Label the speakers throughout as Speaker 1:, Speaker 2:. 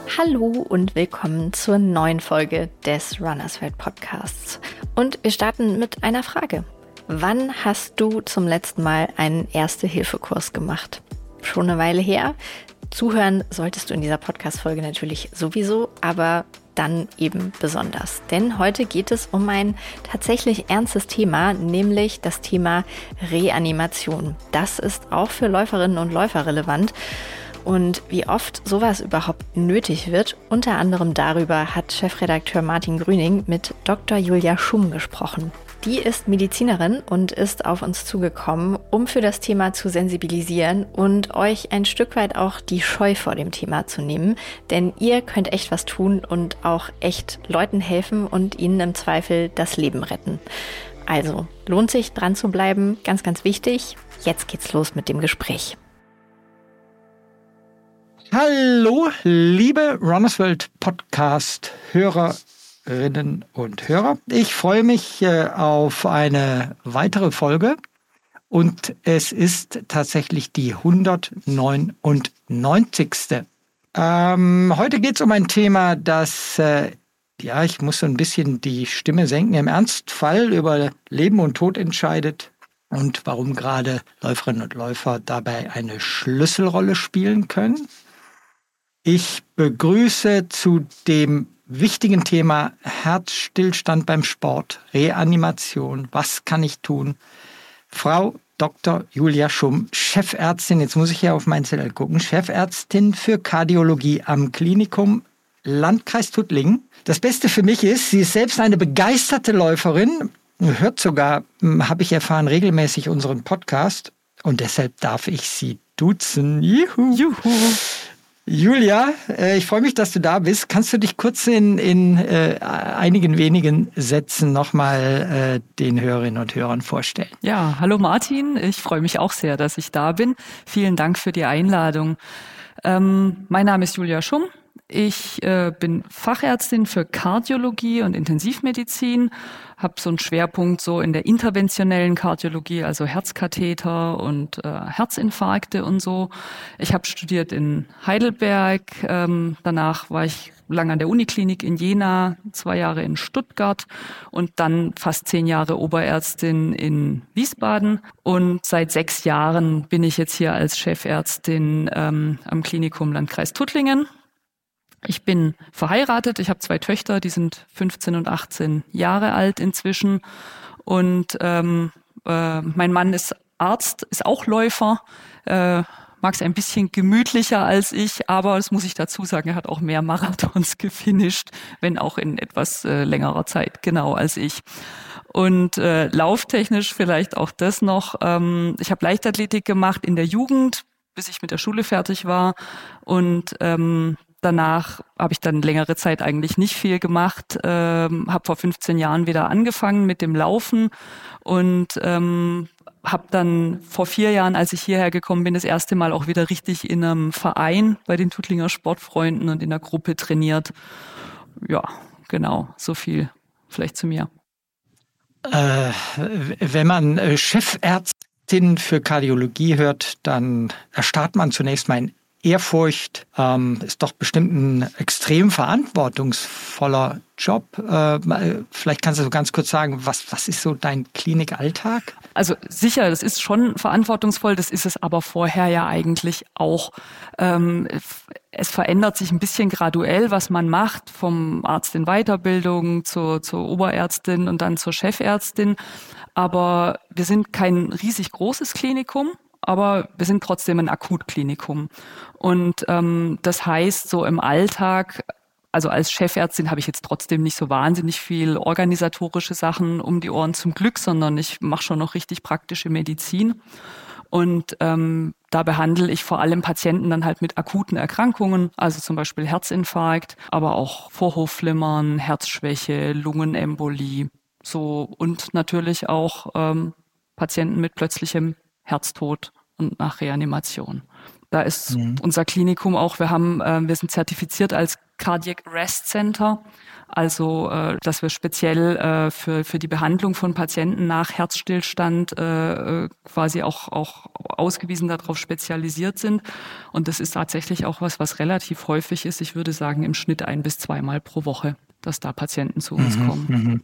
Speaker 1: Hallo und willkommen zur neuen Folge des Runners World Podcasts. Und wir starten mit einer Frage. Wann hast du zum letzten Mal einen Erste-Hilfe-Kurs gemacht? Schon eine Weile her. Zuhören solltest du in dieser Podcast-Folge natürlich sowieso, aber dann eben besonders. Denn heute geht es um ein tatsächlich ernstes Thema, nämlich das Thema Reanimation. Das ist auch für Läuferinnen und Läufer relevant. Und wie oft sowas überhaupt nötig wird, unter anderem darüber hat Chefredakteur Martin Grüning mit Dr. Julia Schumm gesprochen. Die ist Medizinerin und ist auf uns zugekommen, um für das Thema zu sensibilisieren und euch ein Stück weit auch die Scheu vor dem Thema zu nehmen. Denn ihr könnt echt was tun und auch echt Leuten helfen und ihnen im Zweifel das Leben retten. Also lohnt sich dran zu bleiben, ganz, ganz wichtig. Jetzt geht's los mit dem Gespräch.
Speaker 2: Hallo, liebe Runners World Podcast Hörerinnen und Hörer. Ich freue mich auf eine weitere Folge und es ist tatsächlich die 199. Heute geht es um ein Thema, das, ich muss so ein bisschen die Stimme senken, im Ernstfall über Leben und Tod entscheidet und warum gerade Läuferinnen und Läufer dabei eine Schlüsselrolle spielen können. Ich begrüße zu dem wichtigen Thema Herzstillstand beim Sport, Reanimation, was kann ich tun? Frau Dr. Julia Schumm, Chefärztin, jetzt muss ich ja auf meinen Zettel gucken, Chefärztin für Kardiologie am Klinikum Landkreis Tuttlingen. Das Beste für mich ist, sie ist selbst eine begeisterte Läuferin, hört sogar, habe ich erfahren, regelmäßig unseren Podcast und deshalb darf ich sie duzen. Juhu! Juhu. Julia, ich freue mich, dass du da bist. Kannst du dich kurz in einigen wenigen Sätzen nochmal den Hörerinnen und Hörern vorstellen?
Speaker 3: Ja, hallo Martin. Ich freue mich auch sehr, dass ich da bin. Vielen Dank für die Einladung. Mein Name ist Julia Schumm. Ich bin Fachärztin für Kardiologie und Intensivmedizin, habe so einen Schwerpunkt so in der interventionellen Kardiologie, also Herzkatheter und Herzinfarkte und so. Ich habe studiert in Heidelberg, danach war ich lang an der Uniklinik in Jena, 2 Jahre in Stuttgart und dann fast 10 Jahre Oberärztin in Wiesbaden. Und seit 6 Jahren bin ich jetzt hier als Chefärztin am Klinikum Landkreis Tuttlingen. Ich bin verheiratet, ich habe 2 Töchter, die sind 15 und 18 Jahre alt inzwischen. Und mein Mann ist Arzt, ist auch Läufer, mag es ein bisschen gemütlicher als ich, aber das muss ich dazu sagen, er hat auch mehr Marathons gefinisht, wenn auch in etwas längerer Zeit, genau, als ich. Und lauftechnisch vielleicht auch das noch. Ich habe Leichtathletik gemacht in der Jugend, bis ich mit der Schule fertig war und danach habe ich dann längere Zeit eigentlich nicht viel gemacht, habe vor 15 Jahren wieder angefangen mit dem Laufen und habe dann vor 4 Jahren, als ich hierher gekommen bin, das erste Mal auch wieder richtig in einem Verein bei den Tuttlinger Sportfreunden und in der Gruppe trainiert. Ja, genau, so viel vielleicht zu mir.
Speaker 2: Wenn man Chefärztin für Kardiologie hört, dann erstarrt man zunächst mal in Ehrfurcht, ist doch bestimmt ein extrem verantwortungsvoller Job. Vielleicht kannst du so ganz kurz sagen, was ist so dein Klinikalltag?
Speaker 3: Also sicher, das ist schon verantwortungsvoll, das ist es aber vorher ja eigentlich auch. Es verändert sich ein bisschen graduell, was man macht, vom Arzt in Weiterbildung zur Oberärztin und dann zur Chefärztin. Aber wir sind kein riesig großes Klinikum. Aber wir sind trotzdem ein Akutklinikum. Und das heißt, so im Alltag, also als Chefärztin habe ich jetzt trotzdem nicht so wahnsinnig viel organisatorische Sachen um die Ohren zum Glück, sondern ich mache schon noch richtig praktische Medizin. Und da behandle ich vor allem Patienten dann halt mit akuten Erkrankungen, also zum Beispiel Herzinfarkt, aber auch Vorhofflimmern, Herzschwäche, Lungenembolie, so und natürlich auch Patienten mit plötzlichem Herztod und nach Reanimation. Da ist unser Klinikum auch, wir sind zertifiziert als Cardiac Arrest Center, also dass wir speziell für die Behandlung von Patienten nach Herzstillstand quasi auch ausgewiesen darauf spezialisiert sind. Und das ist tatsächlich auch was relativ häufig ist. Ich würde sagen im Schnitt 1- bis 2-mal pro Woche, dass da Patienten zu uns kommen.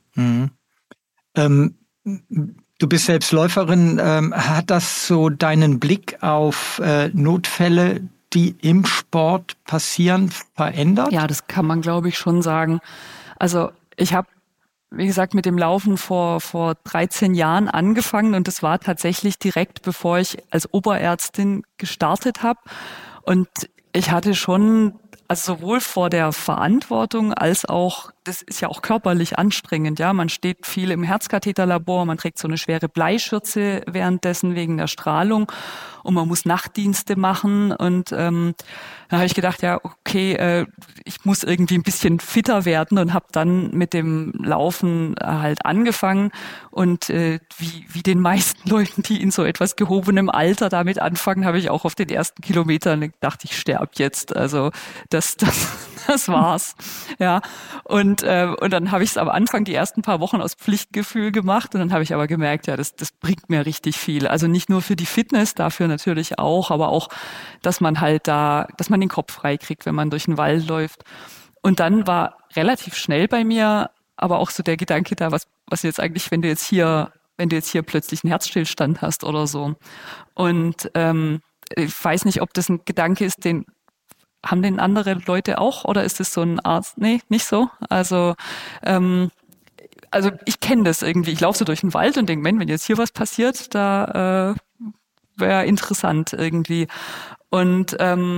Speaker 2: Du bist selbst Läuferin. Hat das so deinen Blick auf Notfälle, die im Sport passieren, verändert?
Speaker 3: Ja, das kann man, glaube ich, schon sagen. Also ich habe, wie gesagt, mit dem Laufen vor 13 Jahren angefangen und das war tatsächlich direkt, bevor ich als Oberärztin gestartet habe. Und ich hatte schon, also sowohl vor der Verantwortung als auch, das ist ja auch körperlich anstrengend, ja. Man steht viel im Herzkatheterlabor, man trägt so eine schwere Bleischürze währenddessen wegen der Strahlung und man muss Nachtdienste machen und da habe ich gedacht, ja, okay, ich muss irgendwie ein bisschen fitter werden und habe dann mit dem Laufen halt angefangen und wie den meisten Leuten, die in so etwas gehobenem Alter damit anfangen, habe ich auch auf den ersten Kilometern gedacht, ich sterbe jetzt. Also das war's. Ja. Und dann habe ich es am Anfang die ersten paar Wochen aus Pflichtgefühl gemacht und dann habe ich aber gemerkt, ja, das bringt mir richtig viel. Also nicht nur für die Fitness, dafür natürlich auch, aber auch, dass man den Kopf frei kriegt, wenn man durch den Wald läuft. Und dann war relativ schnell bei mir aber auch so der Gedanke da, was jetzt eigentlich, wenn du jetzt hier plötzlich einen Herzstillstand hast oder so. Und ich weiß nicht, ob das ein Gedanke ist, haben den andere Leute auch oder ist es so ein Arzt? Nee, nicht so. Also ich kenne das irgendwie. Ich laufe so durch den Wald und denke, wenn jetzt hier was passiert, da wäre interessant irgendwie. Und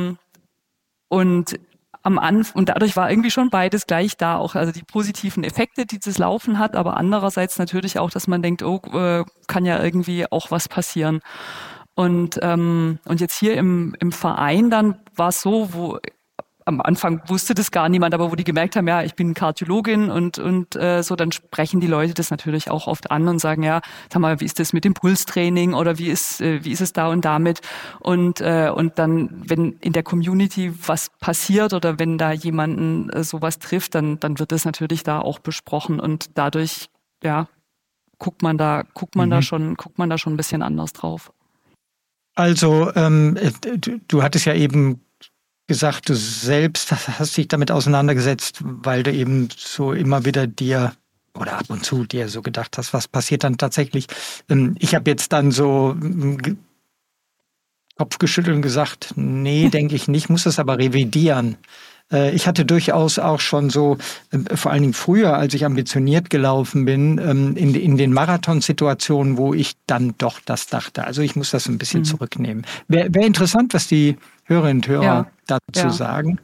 Speaker 3: dadurch war irgendwie schon beides gleich da, auch also die positiven Effekte, die das Laufen hat, aber andererseits natürlich auch, dass man denkt, kann ja irgendwie auch was passieren. Und jetzt hier im Verein dann war es so, wo am Anfang wusste das gar niemand, aber wo die gemerkt haben, ja, ich bin Kardiologin und so, dann sprechen die Leute das natürlich auch oft an und sagen, ja, sag mal, wie ist das mit dem Pulstraining oder wie ist es da und damit? Und dann, wenn in der Community was passiert oder wenn da jemanden sowas trifft, dann wird das natürlich da auch besprochen und dadurch, ja, guckt man da schon ein bisschen anders drauf.
Speaker 2: Also, du hattest ja eben gesagt, du selbst hast dich damit auseinandergesetzt, weil du eben so immer wieder dir oder ab und zu dir so gedacht hast, was passiert dann tatsächlich. Ich habe jetzt dann so Kopf geschüttelt und gesagt, nee, denke ich nicht, muss es aber revidieren. Ich hatte durchaus auch schon so, vor allen Dingen früher, als ich ambitioniert gelaufen bin, in den Marathonsituationen, wo ich dann doch das dachte. Also ich muss das ein bisschen zurücknehmen. Wäre interessant, was die Hörerinnen und Hörer dazu sagen.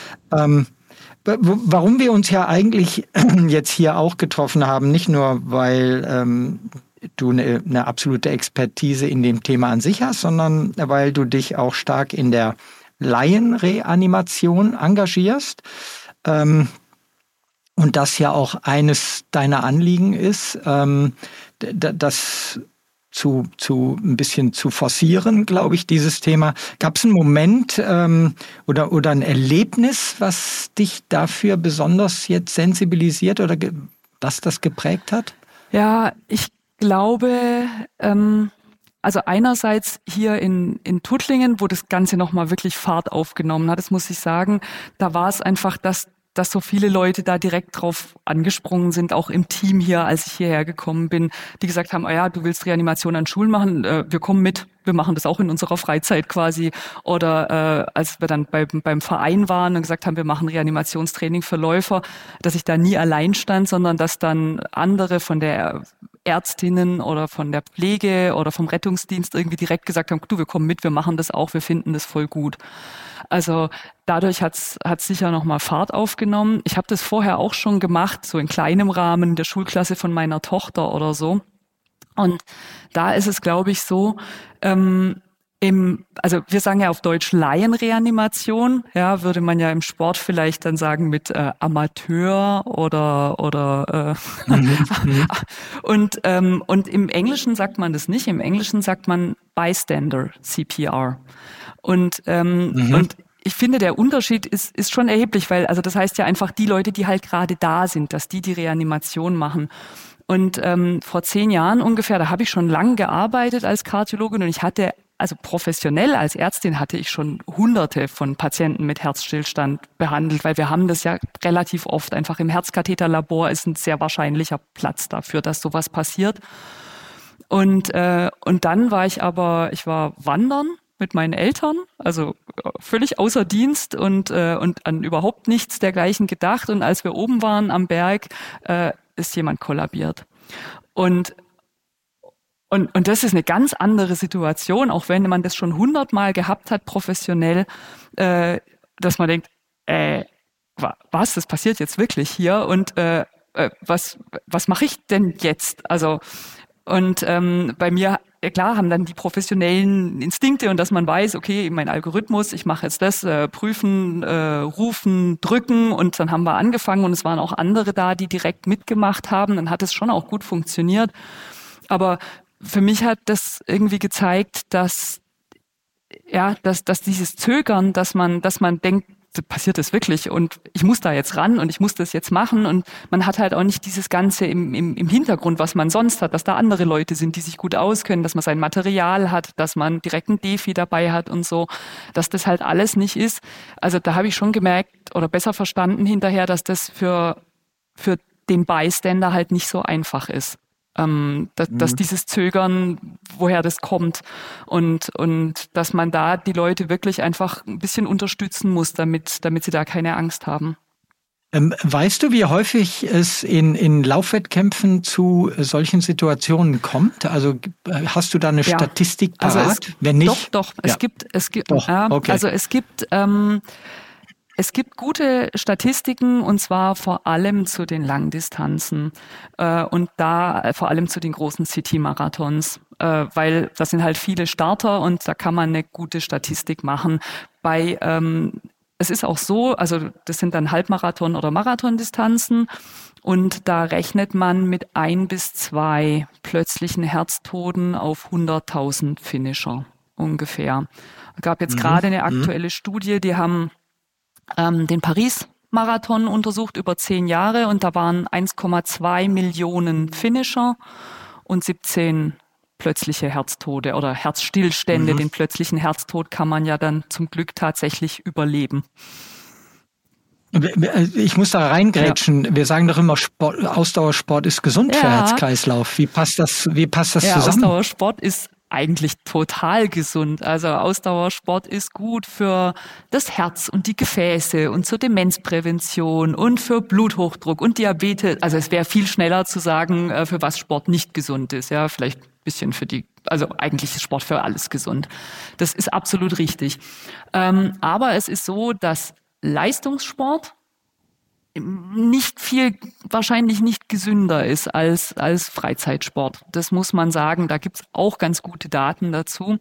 Speaker 2: Warum wir uns ja eigentlich jetzt hier auch getroffen haben, nicht nur, weil du eine absolute Expertise in dem Thema an sich hast, sondern weil du dich auch stark in der Laienreanimation engagierst und das ja auch eines deiner Anliegen ist, das ein bisschen zu forcieren, glaube ich, dieses Thema. Gab es einen Moment oder ein Erlebnis, was dich dafür besonders jetzt sensibilisiert oder was das geprägt hat?
Speaker 3: Ja, ich glaube, also einerseits hier in Tuttlingen, wo das Ganze nochmal wirklich Fahrt aufgenommen hat, das muss ich sagen, da war es einfach, dass so viele Leute da direkt drauf angesprungen sind, auch im Team hier, als ich hierher gekommen bin, die gesagt haben, du willst Reanimation an Schulen machen, wir kommen mit, wir machen das auch in unserer Freizeit quasi. Oder als wir dann beim Verein waren und gesagt haben, wir machen Reanimationstraining für Läufer, dass ich da nie allein stand, sondern dass dann andere von der Ärztinnen oder von der Pflege oder vom Rettungsdienst irgendwie direkt gesagt haben, wir kommen mit, wir machen das auch, wir finden das voll gut. Also dadurch hat's sicher nochmal Fahrt aufgenommen. Ich habe das vorher auch schon gemacht, so in kleinem Rahmen, in der Schulklasse von meiner Tochter oder so. Und da ist es, glaube ich, so, also wir sagen ja auf Deutsch Laienreanimation, ja, würde man ja im Sport vielleicht dann sagen mit Amateur oder und im Englischen sagt man das nicht. Im Englischen sagt man Bystander CPR. Und ich finde, der Unterschied ist schon erheblich, weil, also das heißt ja einfach, die Leute, die halt gerade da sind, dass die Reanimation machen. Und vor 10 Jahren ungefähr, da habe ich schon lange gearbeitet als Kardiologin und ich hatte, also professionell als Ärztin hatte ich schon Hunderte von Patienten mit Herzstillstand behandelt, weil wir haben das ja relativ oft. Einfach im Herzkatheterlabor ist ein sehr wahrscheinlicher Platz dafür, dass sowas passiert. Und dann war ich wandern mit meinen Eltern, also völlig außer Dienst und an überhaupt nichts dergleichen gedacht. Und als wir oben waren am Berg, ist jemand kollabiert. Und das ist eine ganz andere Situation, auch wenn man das schon 100-mal gehabt hat, professionell, dass man denkt, was, das passiert jetzt wirklich hier und was mache ich denn jetzt? Also bei mir, klar, haben dann die professionellen Instinkte und dass man weiß, okay, mein Algorithmus, ich mache jetzt das, prüfen, rufen, drücken und dann haben wir angefangen und es waren auch andere da, die direkt mitgemacht haben, dann hat es schon auch gut funktioniert. Aber für mich hat das irgendwie gezeigt, dass dieses Zögern, dass man denkt, passiert das wirklich und ich muss da jetzt ran und ich muss das jetzt machen und man hat halt auch nicht dieses Ganze im Hintergrund, was man sonst hat, dass da andere Leute sind, die sich gut auskennen, dass man sein Material hat, dass man direkt ein Defi dabei hat und so, dass das halt alles nicht ist. Also da habe ich schon gemerkt oder besser verstanden hinterher, dass das für den Bystander halt nicht so einfach ist. Dass dieses Zögern, woher das kommt und dass man da die Leute wirklich einfach ein bisschen unterstützen muss, damit sie da keine Angst haben.
Speaker 2: Weißt du, wie häufig es in Laufwettkämpfen zu solchen Situationen kommt? Also hast du da eine Statistik parat?
Speaker 3: Also
Speaker 2: wenn nicht?
Speaker 3: Doch.
Speaker 2: Ja.
Speaker 3: Es gibt.
Speaker 2: Doch, okay.
Speaker 3: Also es gibt gute Statistiken und zwar vor allem zu den Langdistanzen und da vor allem zu den großen City-Marathons, weil das sind halt viele Starter und da kann man eine gute Statistik machen. Es ist auch so, also das sind dann Halbmarathon- oder Marathondistanzen und da rechnet man mit 1 bis 2 plötzlichen Herztoten auf 100.000 Finisher ungefähr. Es gab jetzt gerade eine aktuelle Studie, die haben den Paris-Marathon untersucht über 10 Jahre und da waren 1,2 Millionen Finisher und 17 plötzliche Herztode oder Herzstillstände. Den plötzlichen Herztod kann man ja dann zum Glück tatsächlich überleben.
Speaker 2: Ich muss da reingrätschen. Ja. Wir sagen doch immer, Ausdauersport ist gesund für Herz-Kreislauf. Wie passt das zusammen?
Speaker 3: Ausdauersport ist eigentlich total gesund. Also Ausdauersport ist gut für das Herz und die Gefäße und zur Demenzprävention und für Bluthochdruck und Diabetes. Also es wäre viel schneller zu sagen, für was Sport nicht gesund ist. Ja, vielleicht ein bisschen also eigentlich ist Sport für alles gesund. Das ist absolut richtig. Aber es ist so, dass Leistungssport wahrscheinlich nicht gesünder ist als Freizeitsport. Das muss man sagen. Da gibt's auch ganz gute Daten dazu.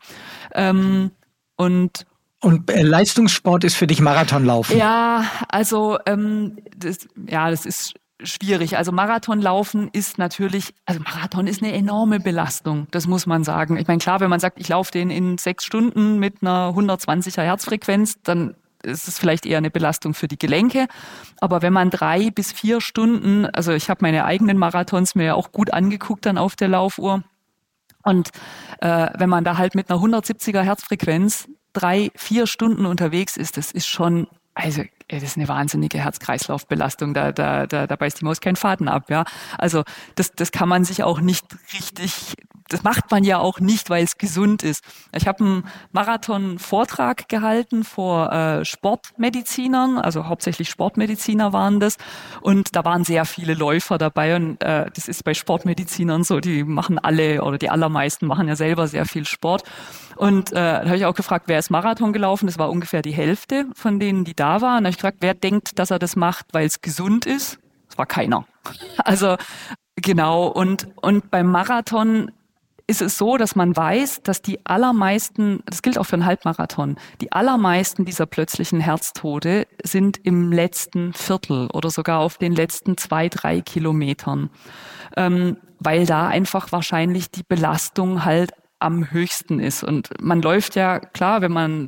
Speaker 3: Und
Speaker 2: Leistungssport ist für dich Marathonlaufen?
Speaker 3: Ja, also das ist schwierig. Also Marathonlaufen ist Marathon ist eine enorme Belastung. Das muss man sagen. Ich meine, klar, wenn man sagt, ich laufe den in 6 Stunden mit einer 120er Herzfrequenz, dann ist es vielleicht eher eine Belastung für die Gelenke. Aber wenn man 3 bis 4 Stunden, also ich habe meine eigenen Marathons mir auch gut angeguckt dann auf der Laufuhr. Und wenn man da halt mit einer 170er Herzfrequenz 3-4 Stunden unterwegs ist, das ist schon, das ist eine wahnsinnige Herz-Kreislauf-Belastung. Da beißt die Maus keinen Faden ab, ja. Also das kann man sich auch nicht richtig, das macht man ja auch nicht, weil es gesund ist. Ich habe einen Marathon-Vortrag gehalten vor Sportmedizinern, also hauptsächlich Sportmediziner waren das. Und da waren sehr viele Läufer dabei. Und das ist bei Sportmedizinern so, die machen alle oder die allermeisten machen ja selber sehr viel Sport. Und da habe ich auch gefragt, wer ist Marathon gelaufen? Das war ungefähr die Hälfte von denen, die da waren. Da habe ich gefragt, wer denkt, dass er das macht, weil es gesund ist? Das war keiner. Also genau. Und beim Marathon ist es so, dass man weiß, dass die allermeisten, das gilt auch für einen Halbmarathon, die allermeisten dieser plötzlichen Herztode sind im letzten Viertel oder sogar auf den letzten 2-3 Kilometern, weil da einfach wahrscheinlich die Belastung halt am höchsten ist. Und man läuft ja, klar, wenn man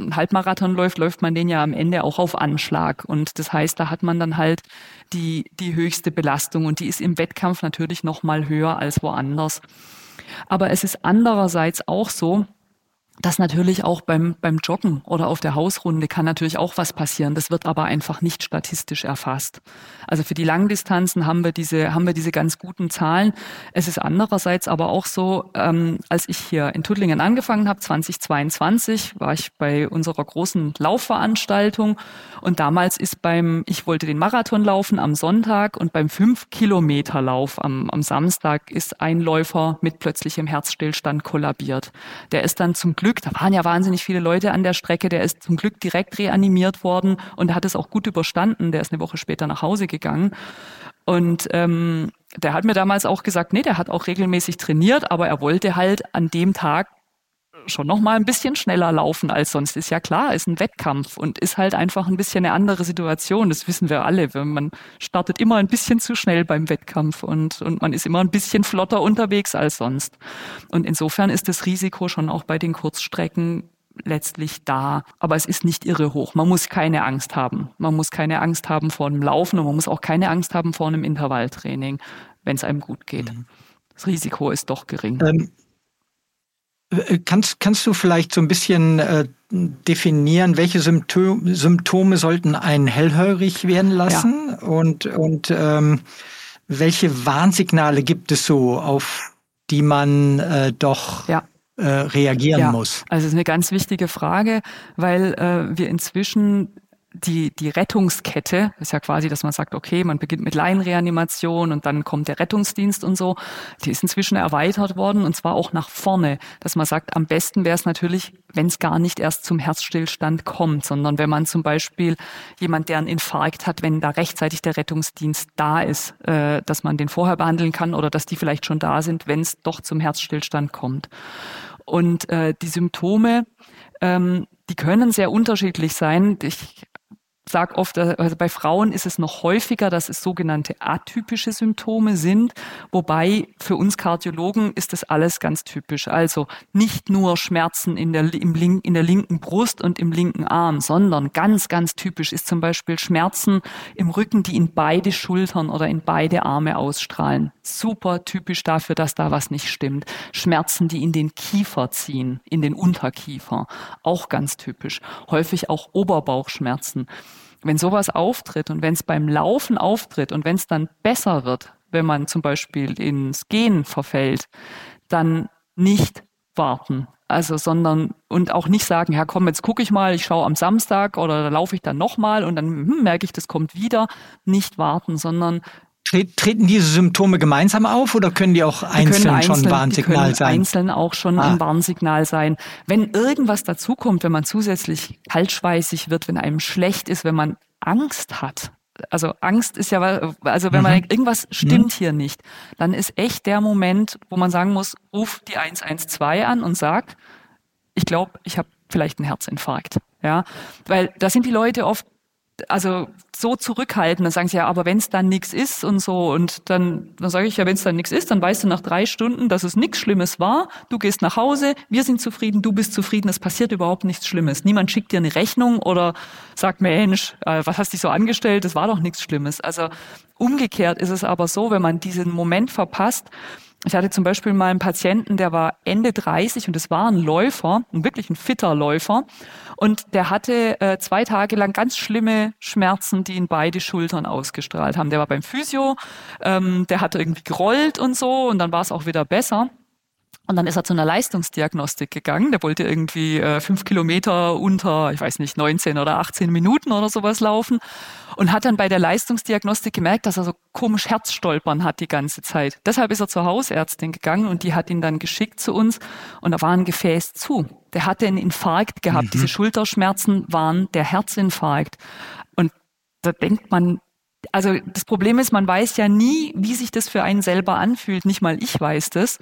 Speaker 3: einen Halbmarathon läuft man den ja am Ende auch auf Anschlag. Und das heißt, da hat man dann halt die höchste Belastung und die ist im Wettkampf natürlich noch mal höher als woanders. Aber es ist andererseits auch so, dass natürlich auch beim Joggen oder auf der Hausrunde kann natürlich auch was passieren. Das wird aber einfach nicht statistisch erfasst. Also für die Langdistanzen haben wir diese ganz guten Zahlen. Es ist andererseits aber auch so, als ich hier in Tuttlingen angefangen habe, 2022, war ich bei unserer großen Laufveranstaltung und damals ist ich wollte den Marathon laufen am Sonntag und beim 5-Kilometer-Lauf am Samstag ist ein Läufer mit plötzlichem Herzstillstand kollabiert. Der ist dann zum Glück, da waren ja wahnsinnig viele Leute an der Strecke, der ist zum Glück direkt reanimiert worden und hat es auch gut überstanden. Der ist eine Woche später nach Hause gegangen. Und der hat mir damals auch gesagt, nee, der hat auch regelmäßig trainiert, aber er wollte halt an dem Tag schon noch mal ein bisschen schneller laufen als sonst. Ist ja klar, ist ein Wettkampf und ist halt einfach ein bisschen eine andere Situation. Das wissen wir alle. Man startet immer ein bisschen zu schnell beim Wettkampf und man ist immer ein bisschen flotter unterwegs als sonst. Und insofern ist das Risiko schon auch bei den Kurzstrecken letztlich da. Aber es ist nicht irre hoch. Man muss keine Angst haben. Man muss keine Angst haben vor einem Laufen und man muss auch keine Angst haben vor einem Intervalltraining, wenn es einem gut geht. Das Risiko ist doch gering.
Speaker 2: Kannst du vielleicht so ein bisschen definieren, welche Symptome sollten einen hellhörig werden lassen? Ja. Und welche Warnsignale gibt es so, auf die man reagieren muss?
Speaker 3: Also es ist eine ganz wichtige Frage, weil wir inzwischen die Rettungskette, ist ja quasi, dass man sagt, okay, man beginnt mit Laienreanimation und dann kommt der Rettungsdienst und so, die ist inzwischen erweitert worden und zwar auch nach vorne, dass man sagt, am besten wäre es natürlich, wenn es gar nicht erst zum Herzstillstand kommt, sondern wenn man zum Beispiel jemand, der einen Infarkt hat, wenn da rechtzeitig der Rettungsdienst da ist, dass man den vorher behandeln kann oder dass die vielleicht schon da sind, wenn es doch zum Herzstillstand kommt. Und die Symptome, die können sehr unterschiedlich sein. Ich sage oft, also bei Frauen ist es noch häufiger, dass es sogenannte atypische Symptome sind, wobei für uns Kardiologen ist das alles ganz typisch. Also nicht nur Schmerzen in der linken Brust und im linken Arm, sondern ganz, ganz typisch ist zum Beispiel Schmerzen im Rücken, die in beide Schultern oder in beide Arme ausstrahlen. Super typisch dafür, dass da was nicht stimmt. Schmerzen, die in den Kiefer ziehen, in den Unterkiefer, auch ganz typisch. Häufig auch Oberbauchschmerzen. Wenn sowas auftritt und wenn es beim Laufen auftritt und wenn es dann besser wird, wenn man zum Beispiel ins Gehen verfällt, dann nicht warten. Also, sondern und auch nicht sagen, ja komm, jetzt gucke ich mal, ich schaue am Samstag oder da laufe ich dann nochmal und dann merke ich, das kommt wieder. Nicht warten, sondern
Speaker 2: treten diese Symptome gemeinsam auf oder können die auch einzeln schon ein Warnsignal sein? Die können
Speaker 3: einzeln auch schon ein Warnsignal sein. Wenn irgendwas dazukommt, wenn man zusätzlich kaltschweißig wird, wenn einem schlecht ist, wenn man Angst hat. Also Angst ist ja, also wenn man denkt, irgendwas stimmt hier nicht, dann ist echt der Moment, wo man sagen muss, ruf die 112 an und sag, ich glaube, ich habe vielleicht einen Herzinfarkt. Ja, weil da sind die Leute oft also so zurückhalten, dann sagen sie ja, aber wenn es dann nichts ist und so und dann sage ich ja, wenn es dann nichts ist, dann weißt du nach 3 Stunden, dass es nichts Schlimmes war, du gehst nach Hause, wir sind zufrieden, du bist zufrieden, es passiert überhaupt nichts Schlimmes. Niemand schickt dir eine Rechnung oder sagt, Mensch, was hast du so angestellt, das war doch nichts Schlimmes. Also umgekehrt ist es aber so, wenn man diesen Moment verpasst. Ich hatte zum Beispiel mal einen Patienten, der war Ende 30 und es war ein Läufer, wirklich ein fitter Läufer. Und der hatte 2 Tage lang ganz schlimme Schmerzen, die in beide Schultern ausgestrahlt haben. Der war beim Physio, der hatte irgendwie gerollt und so und dann war es auch wieder besser. Und dann ist er zu einer Leistungsdiagnostik gegangen. Der wollte irgendwie 5 Kilometer unter, ich weiß nicht, 19 oder 18 Minuten oder sowas laufen. Und hat dann bei der Leistungsdiagnostik gemerkt, dass er so komisch Herzstolpern hat die ganze Zeit. Deshalb ist er zur Hausärztin gegangen und die hat ihn dann geschickt zu uns. Und da war ein Gefäß zu. Der hatte einen Infarkt gehabt. Diese Schulterschmerzen waren der Herzinfarkt. Und da denkt man, also das Problem ist, man weiß ja nie, wie sich das für einen selber anfühlt. Nicht mal ich weiß das,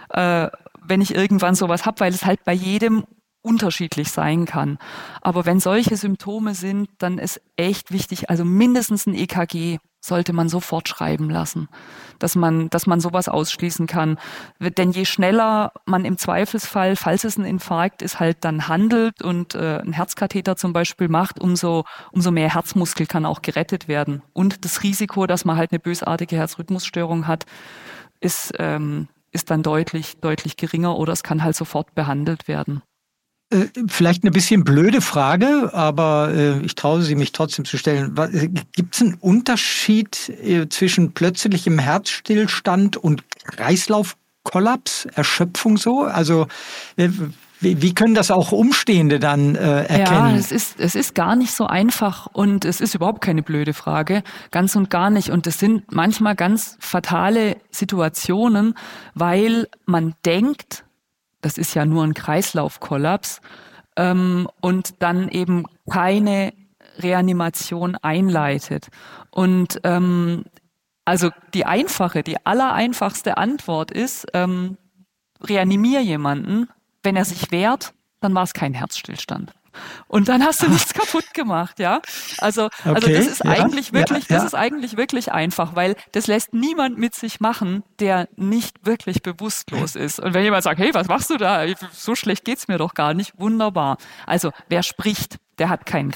Speaker 3: wenn ich irgendwann sowas habe, weil es halt bei jedem unterschiedlich sein kann. Aber wenn solche Symptome sind, dann ist echt wichtig, also mindestens ein EKG sollte man sofort schreiben lassen, dass man sowas ausschließen kann. Denn je schneller man im Zweifelsfall, falls es ein Infarkt ist, halt dann handelt und einen Herzkatheter zum Beispiel macht, umso mehr Herzmuskel kann auch gerettet werden. Und das Risiko, dass man halt eine bösartige Herzrhythmusstörung hat, ist dann deutlich geringer oder es kann halt sofort behandelt werden.
Speaker 2: Vielleicht eine bisschen blöde Frage, aber ich traue sie mich trotzdem zu stellen. Gibt es einen Unterschied zwischen plötzlichem Herzstillstand und Kreislaufkollaps, Erschöpfung so? Also wie können das auch Umstehende dann erkennen?
Speaker 3: Ja, es ist gar nicht so einfach und es ist überhaupt keine blöde Frage, ganz und gar nicht. Und es sind manchmal ganz fatale Situationen, weil man denkt, das ist ja nur ein Kreislaufkollaps, und dann eben keine Reanimation einleitet. Und also die allereinfachste Antwort ist, reanimier jemanden, wenn er sich wehrt, dann war es kein Herzstillstand. Und dann hast du nichts kaputt gemacht, ja. Also das ist eigentlich wirklich einfach, weil das lässt niemand mit sich machen, der nicht wirklich bewusstlos ist. Und wenn jemand sagt, hey, was machst du da? So schlecht geht's mir doch gar nicht. Wunderbar. Also wer spricht, der hat keinen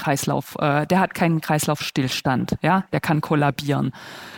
Speaker 3: Kreislaufstillstand, ja. Der kann kollabieren.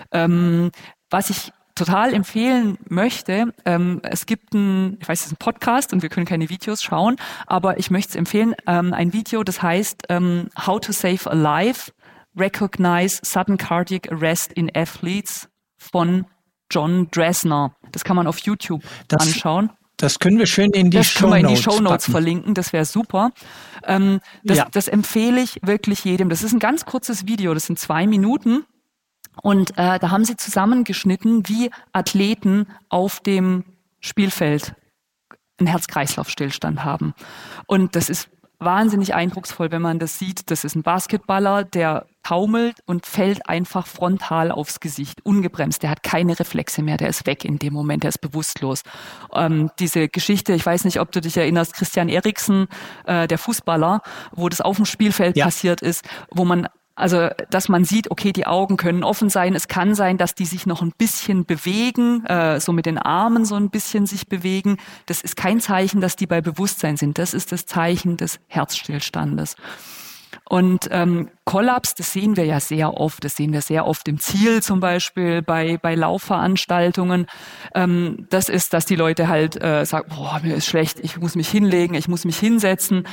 Speaker 3: Was ich total empfehlen möchte, es gibt es ist ein Podcast und wir können keine Videos schauen, aber ich möchte es empfehlen, ein Video, das heißt How to Save a Life, Recognize Sudden Cardiac Arrest in Athletes von John Dresner. Das kann man auf YouTube anschauen.
Speaker 2: Das können wir schön in die Shownotes
Speaker 3: verlinken, das wäre super. Das empfehle ich wirklich jedem. Das ist ein ganz kurzes Video, das sind 2 Minuten. Und da haben sie zusammengeschnitten, wie Athleten auf dem Spielfeld einen Herz-Kreislauf-Stillstand haben. Und das ist wahnsinnig eindrucksvoll, wenn man das sieht. Das ist ein Basketballer, der taumelt und fällt einfach frontal aufs Gesicht, ungebremst. Der hat keine Reflexe mehr, der ist weg in dem Moment, der ist bewusstlos. Diese Geschichte, ich weiß nicht, ob du dich erinnerst, Christian Eriksen, der Fußballer, wo das auf dem Spielfeld passiert ist, dass man sieht, okay, die Augen können offen sein. Es kann sein, dass die sich noch ein bisschen bewegen, so mit den Armen so ein bisschen sich bewegen. Das ist kein Zeichen, dass die bei Bewusstsein sind. Das ist das Zeichen des Herzstillstandes. Und Kollaps, das sehen wir ja sehr oft. Das sehen wir sehr oft im Ziel zum Beispiel, bei Laufveranstaltungen. Das ist, dass die Leute halt sagen, boah, mir ist schlecht, ich muss mich hinlegen, ich muss mich hinsetzen.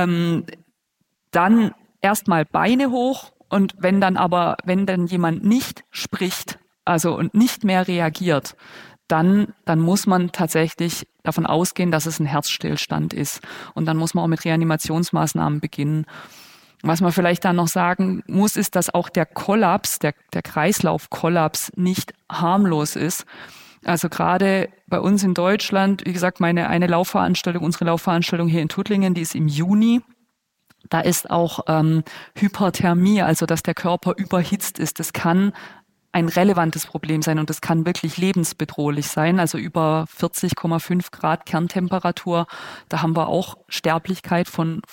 Speaker 3: Dann erstmal Beine hoch und wenn dann jemand nicht spricht, also und nicht mehr reagiert, dann muss man tatsächlich davon ausgehen, dass es ein Herzstillstand ist. Und dann muss man auch mit Reanimationsmaßnahmen beginnen. Was man vielleicht dann noch sagen muss, ist, dass auch der Kollaps, der Kreislaufkollaps nicht harmlos ist. Also gerade bei uns in Deutschland, wie gesagt, unsere Laufveranstaltung hier in Tuttlingen, die ist im Juni. Da ist auch Hyperthermie, also dass der Körper überhitzt ist. Das kann ein relevantes Problem sein und das kann wirklich lebensbedrohlich sein. Also über 40,5 Grad Kerntemperatur, da haben wir auch Sterblichkeit von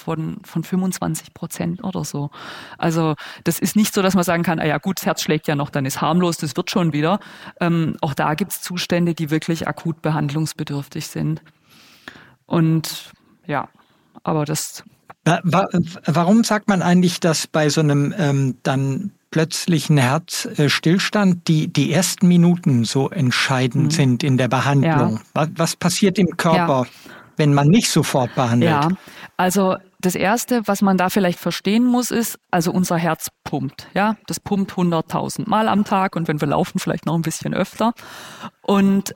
Speaker 3: 25% oder so. Also das ist nicht so, dass man sagen kann, gut, das Herz schlägt ja noch, dann ist harmlos, das wird schon wieder. Auch da gibt es Zustände, die wirklich akut behandlungsbedürftig sind. Und ja, aber das...
Speaker 2: Warum sagt man eigentlich, dass bei so einem dann plötzlichen Herzstillstand die ersten Minuten so entscheidend sind in der Behandlung? Ja. Was passiert im Körper, wenn man nicht sofort behandelt?
Speaker 3: Ja, also das Erste, was man da vielleicht verstehen muss, ist, also unser Herz pumpt. Ja, das pumpt 100.000 Mal am Tag und wenn wir laufen, vielleicht noch ein bisschen öfter. Und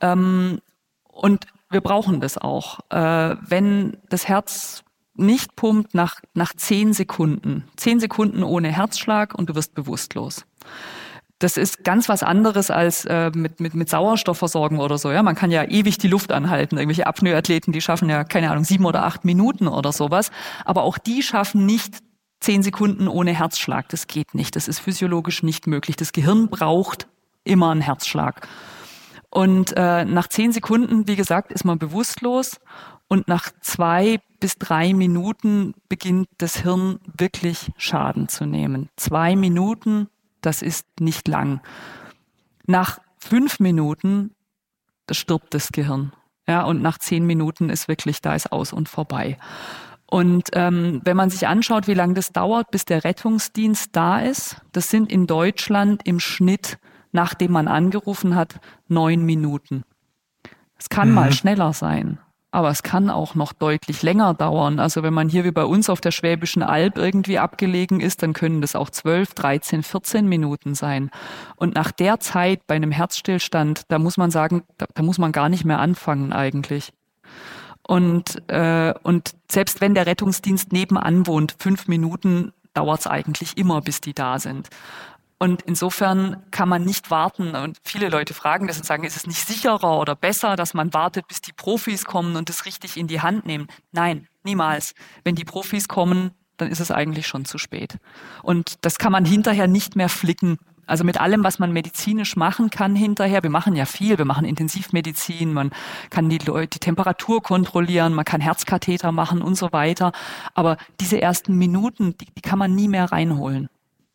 Speaker 3: wir brauchen das auch. Wenn das Herz nicht pumpt nach 10 Sekunden. 10 Sekunden ohne Herzschlag und du wirst bewusstlos. Das ist ganz was anderes als mit Sauerstoffversorgung oder so. Ja, man kann ja ewig die Luft anhalten. Irgendwelche Apnoe-Athleten, die schaffen ja, 7 oder 8 Minuten oder sowas. Aber auch die schaffen nicht 10 Sekunden ohne Herzschlag. Das geht nicht. Das ist physiologisch nicht möglich. Das Gehirn braucht immer einen Herzschlag. Und nach 10 Sekunden, wie gesagt, ist man bewusstlos. Und nach 2 bis 3 Minuten beginnt das Hirn wirklich Schaden zu nehmen. 2 Minuten Das ist nicht lang. Nach 5 Minuten stirbt das Gehirn. Ja, und nach 10 Minuten ist wirklich, da ist aus und vorbei. Und wenn man sich anschaut, wie lange das dauert, bis der Rettungsdienst da ist, das sind in Deutschland im Schnitt, nachdem man angerufen hat, 9 Minuten. Es kann mal schneller sein, aber es kann auch noch deutlich länger dauern. Also wenn man hier wie bei uns auf der Schwäbischen Alb irgendwie abgelegen ist, dann können das auch 12, 13, 14 Minuten sein. Und nach der Zeit bei einem Herzstillstand, da muss man sagen, da muss man gar nicht mehr anfangen eigentlich. Und selbst wenn der Rettungsdienst nebenan wohnt, 5 Minuten dauert es eigentlich immer, bis die da sind. Und insofern kann man nicht warten. Und viele Leute fragen das und sagen, ist es nicht sicherer oder besser, dass man wartet, bis die Profis kommen und es richtig in die Hand nehmen? Nein, niemals. Wenn die Profis kommen, dann ist es eigentlich schon zu spät. Und das kann man hinterher nicht mehr flicken. Also mit allem, was man medizinisch machen kann hinterher. Wir machen ja viel. Wir machen Intensivmedizin. Man kann die Temperatur kontrollieren. Man kann Herzkatheter machen und so weiter. Aber diese ersten Minuten, die kann man nie mehr reinholen.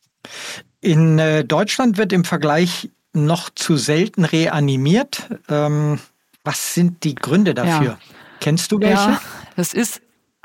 Speaker 2: In Deutschland wird im Vergleich noch zu selten reanimiert. Was sind die Gründe dafür? Ja. Kennst du welche?
Speaker 3: Ja, das ist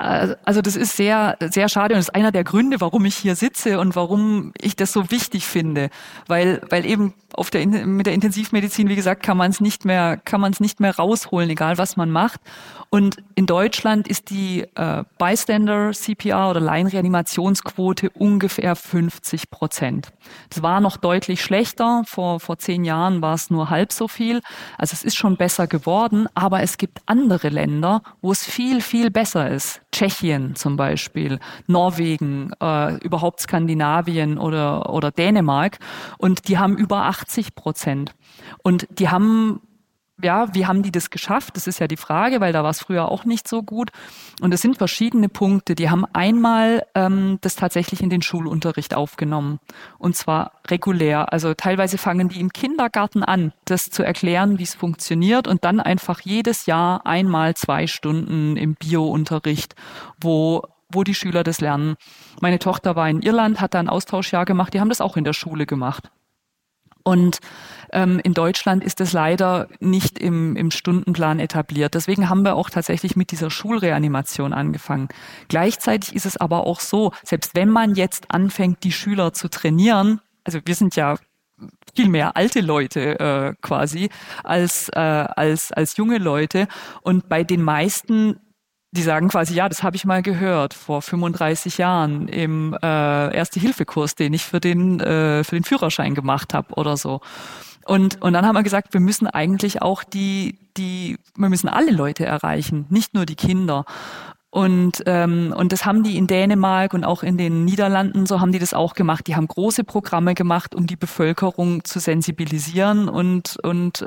Speaker 3: sehr, sehr schade und das ist einer der Gründe, warum ich hier sitze und warum ich das so wichtig finde, weil eben mit der Intensivmedizin, wie gesagt, kann man es nicht mehr rausholen, egal was man macht. Und in Deutschland ist die Bystander CPR oder Laienreanimationsquote ungefähr 50%. Das war noch deutlich schlechter. Vor 10 Jahren war es nur halb so viel. Also es ist schon besser geworden, aber es gibt andere Länder, wo es viel, viel besser ist. Tschechien zum Beispiel, Norwegen, überhaupt Skandinavien oder Dänemark. Und die haben über 80%. Und die haben, wie haben die das geschafft? Das ist ja die Frage, weil da war es früher auch nicht so gut. Und es sind verschiedene Punkte. Die haben einmal das tatsächlich in den Schulunterricht aufgenommen. Und zwar regulär. Also teilweise fangen die im Kindergarten an, das zu erklären, wie es funktioniert. Und dann einfach jedes Jahr 1-2 Stunden im Bio-Unterricht, wo die Schüler das lernen. Meine Tochter war in Irland, hat da ein Austauschjahr gemacht. Die haben das auch in der Schule gemacht. Und in Deutschland ist es leider nicht im Stundenplan etabliert. Deswegen haben wir auch tatsächlich mit dieser Schulreanimation angefangen. Gleichzeitig ist es aber auch so, selbst wenn man jetzt anfängt, die Schüler zu trainieren, also wir sind ja viel mehr alte Leute quasi als junge Leute. Und bei den meisten, die sagen quasi, ja, das habe ich mal gehört vor 35 Jahren im Erste-Hilfe-Kurs, den ich für den Führerschein gemacht habe oder so. Und dann haben wir gesagt, wir müssen eigentlich auch wir müssen alle Leute erreichen, nicht nur die Kinder. Und das haben die in Dänemark und auch in den Niederlanden, so haben die das auch gemacht. Die haben große Programme gemacht, um die Bevölkerung zu sensibilisieren und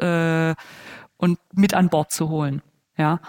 Speaker 3: mit an Bord zu holen. Ja.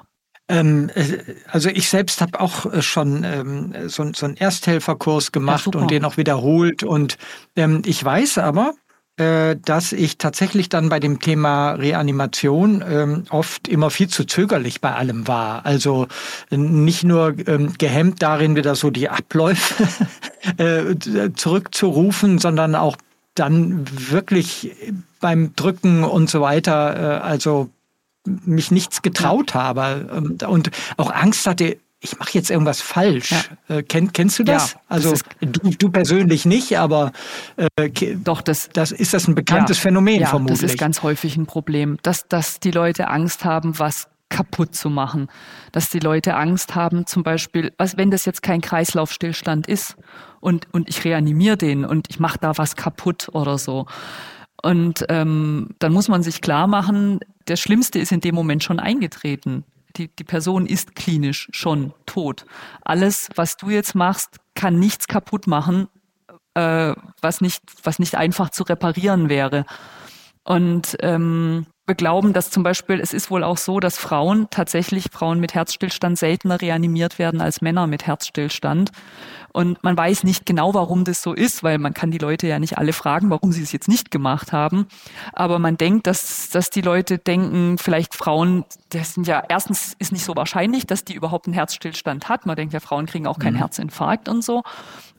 Speaker 2: Also ich selbst habe auch schon so einen Ersthelferkurs gemacht und den auch wiederholt. Und ich weiß aber, dass ich tatsächlich dann bei dem Thema Reanimation oft immer viel zu zögerlich bei allem war. Also nicht nur gehemmt darin, wieder so die Abläufe zurückzurufen, sondern auch dann wirklich beim Drücken und so weiter, also mich nichts getraut habe und auch Angst hatte, ich mache jetzt irgendwas falsch. Ja. Kennst du das? Ja, also du persönlich nicht, aber
Speaker 3: doch, das
Speaker 2: ist ein bekanntes Phänomen vermutlich.
Speaker 3: Das ist ganz häufig ein Problem, dass die Leute Angst haben, was kaputt zu machen. Dass die Leute Angst haben, zum Beispiel, wenn das jetzt kein Kreislaufstillstand ist und ich reanimiere den und ich mache da was kaputt oder so. Und dann muss man sich klar machen, das Schlimmste ist in dem Moment schon eingetreten. Die Person ist klinisch schon tot. Alles, was du jetzt machst, kann nichts kaputt machen, was nicht einfach zu reparieren wäre. Und wir glauben, dass zum Beispiel, es ist wohl auch so, dass Frauen mit Herzstillstand seltener reanimiert werden als Männer mit Herzstillstand. Und man weiß nicht genau, warum das so ist, weil man kann die Leute ja nicht alle fragen, warum sie es jetzt nicht gemacht haben. Aber man denkt, dass die Leute denken, vielleicht Frauen, das sind ja, erstens ist nicht so wahrscheinlich, dass die überhaupt einen Herzstillstand hat. Man denkt ja, Frauen kriegen auch keinen Herzinfarkt und so.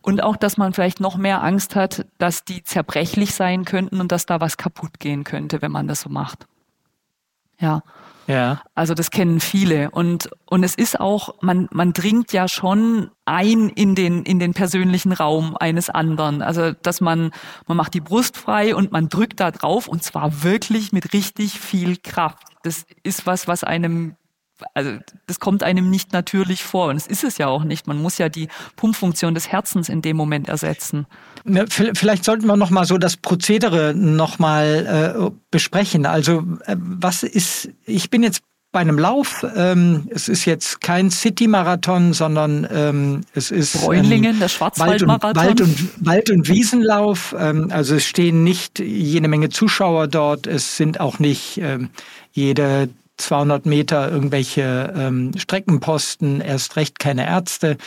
Speaker 3: Und auch, dass man vielleicht noch mehr Angst hat, dass die zerbrechlich sein könnten und dass da was kaputt gehen könnte, wenn man das so macht. Ja.
Speaker 2: Ja.
Speaker 3: Also das kennen viele. Und es ist auch, man dringt ja schon ein in den persönlichen Raum eines anderen. Also, dass man macht die Brust frei und man drückt da drauf und zwar wirklich mit richtig viel Kraft. Das ist was einem, also das kommt einem nicht natürlich vor und es ist es ja auch nicht. Man muss ja die Pumpfunktion des Herzens in dem Moment ersetzen.
Speaker 2: Vielleicht sollten wir noch mal so das Prozedere noch mal besprechen. Also ich bin jetzt bei einem Lauf. Es ist jetzt kein City-Marathon, sondern es ist
Speaker 3: Bräunlingen, der Schwarzwaldmarathon.
Speaker 2: Wald- und Wiesenlauf. Also es stehen nicht jede Menge Zuschauer dort. Es sind auch nicht jede 200 Meter irgendwelche Streckenposten, erst recht keine Ärzte.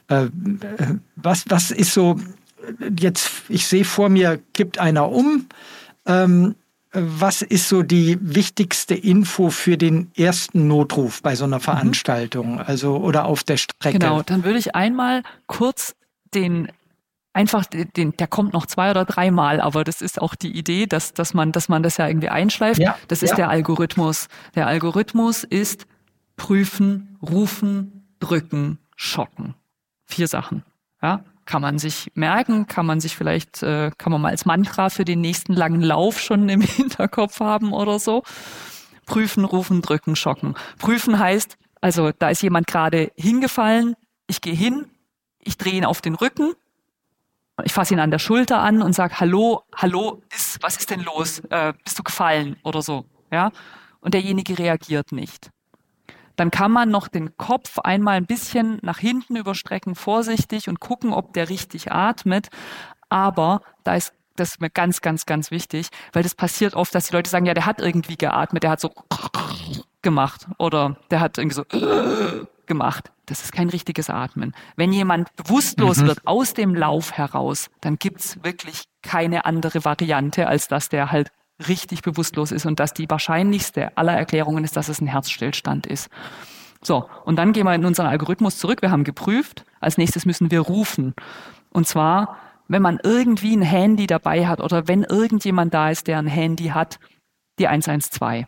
Speaker 2: Was ist so, jetzt, ich sehe vor mir, kippt einer um. Was ist so die wichtigste Info für den ersten Notruf bei so einer Veranstaltung, also oder auf der Strecke?
Speaker 3: Genau, dann würde ich einmal kurz der kommt noch 2 oder 3 Mal, aber das ist auch die Idee, dass man das ja irgendwie einschleift. Ja, das ist der Algorithmus. Der Algorithmus ist prüfen, rufen, drücken, schocken. 4 Sachen. Ja, kann man sich merken, kann man mal als Mantra für den nächsten langen Lauf schon im Hinterkopf haben oder so. Prüfen, rufen, drücken, schocken. Prüfen heißt, also da ist jemand gerade hingefallen, ich gehe hin, ich drehe ihn auf den Rücken, ich fasse ihn an der Schulter an und sage, hallo, was ist denn los? Bist du gefallen oder so? Ja? Und derjenige reagiert nicht. Dann kann man noch den Kopf einmal ein bisschen nach hinten überstrecken, vorsichtig und gucken, ob der richtig atmet. Aber das ist mir ganz, ganz, ganz wichtig, weil das passiert oft, dass die Leute sagen, ja, der hat irgendwie geatmet, der hat so gemacht oder der hat irgendwie so gemacht. Das ist kein richtiges Atmen. Wenn jemand bewusstlos wird aus dem Lauf heraus, dann gibt's wirklich keine andere Variante, als dass der halt richtig bewusstlos ist und dass die wahrscheinlichste aller Erklärungen ist, dass es ein Herzstillstand ist. So, und dann gehen wir in unseren Algorithmus zurück. Wir haben geprüft. Als nächstes müssen wir rufen. Und zwar, wenn man irgendwie ein Handy dabei hat oder wenn irgendjemand da ist, der ein Handy hat, die 112.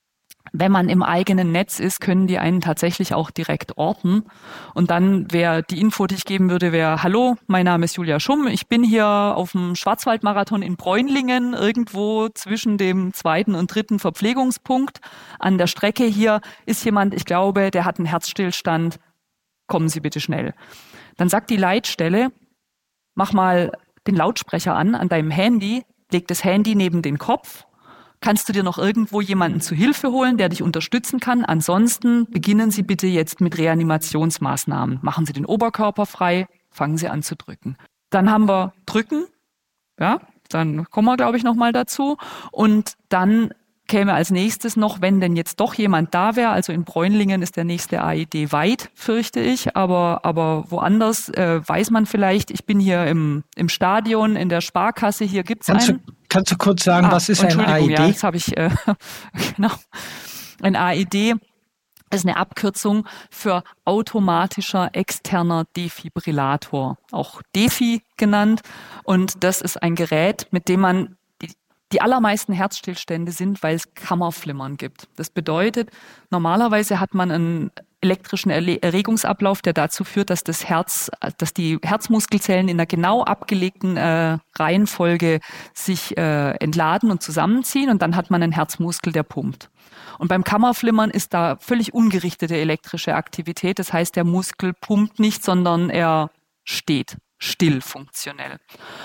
Speaker 3: Wenn man im eigenen Netz ist, können die einen tatsächlich auch direkt orten. Und dann wäre die Info, die ich geben würde, wäre: Hallo, mein Name ist Julia Schumm. Ich bin hier auf dem Schwarzwaldmarathon in Bräunlingen, irgendwo zwischen dem 2. und 3. Verpflegungspunkt. An der Strecke hier ist jemand, ich glaube, der hat einen Herzstillstand. Kommen Sie bitte schnell. Dann sagt die Leitstelle: Mach mal den Lautsprecher an deinem Handy, leg das Handy neben den Kopf. Kannst du dir noch irgendwo jemanden zu Hilfe holen, der dich unterstützen kann? Ansonsten beginnen Sie bitte jetzt mit Reanimationsmaßnahmen. Machen Sie den Oberkörper frei, fangen Sie an zu drücken. Dann haben wir drücken, ja, dann kommen wir, glaube ich, nochmal dazu. Und dann käme als nächstes noch, wenn denn jetzt doch jemand da wäre, also in Bräunlingen ist der nächste AED weit, fürchte ich, aber woanders weiß man vielleicht, ich bin hier im Stadion, in der Sparkasse, hier gibt's einen.
Speaker 2: Kannst du kurz sagen, was ist ein AED?
Speaker 3: Ja, das habe ich, genau. Ein AED ist eine Abkürzung für automatischer externer Defibrillator, auch Defi genannt. Und das ist ein Gerät, mit dem man die allermeisten Herzstillstände sind, weil es Kammerflimmern gibt. Das bedeutet, normalerweise hat man einen elektrischen Erregungsablauf, der dazu führt, dass dass die Herzmuskelzellen in einer genau abgelegten Reihenfolge sich entladen und zusammenziehen und dann hat man einen Herzmuskel, der pumpt. Und beim Kammerflimmern ist da völlig ungerichtete elektrische Aktivität. Das heißt, der Muskel pumpt nicht, sondern er steht still funktionell.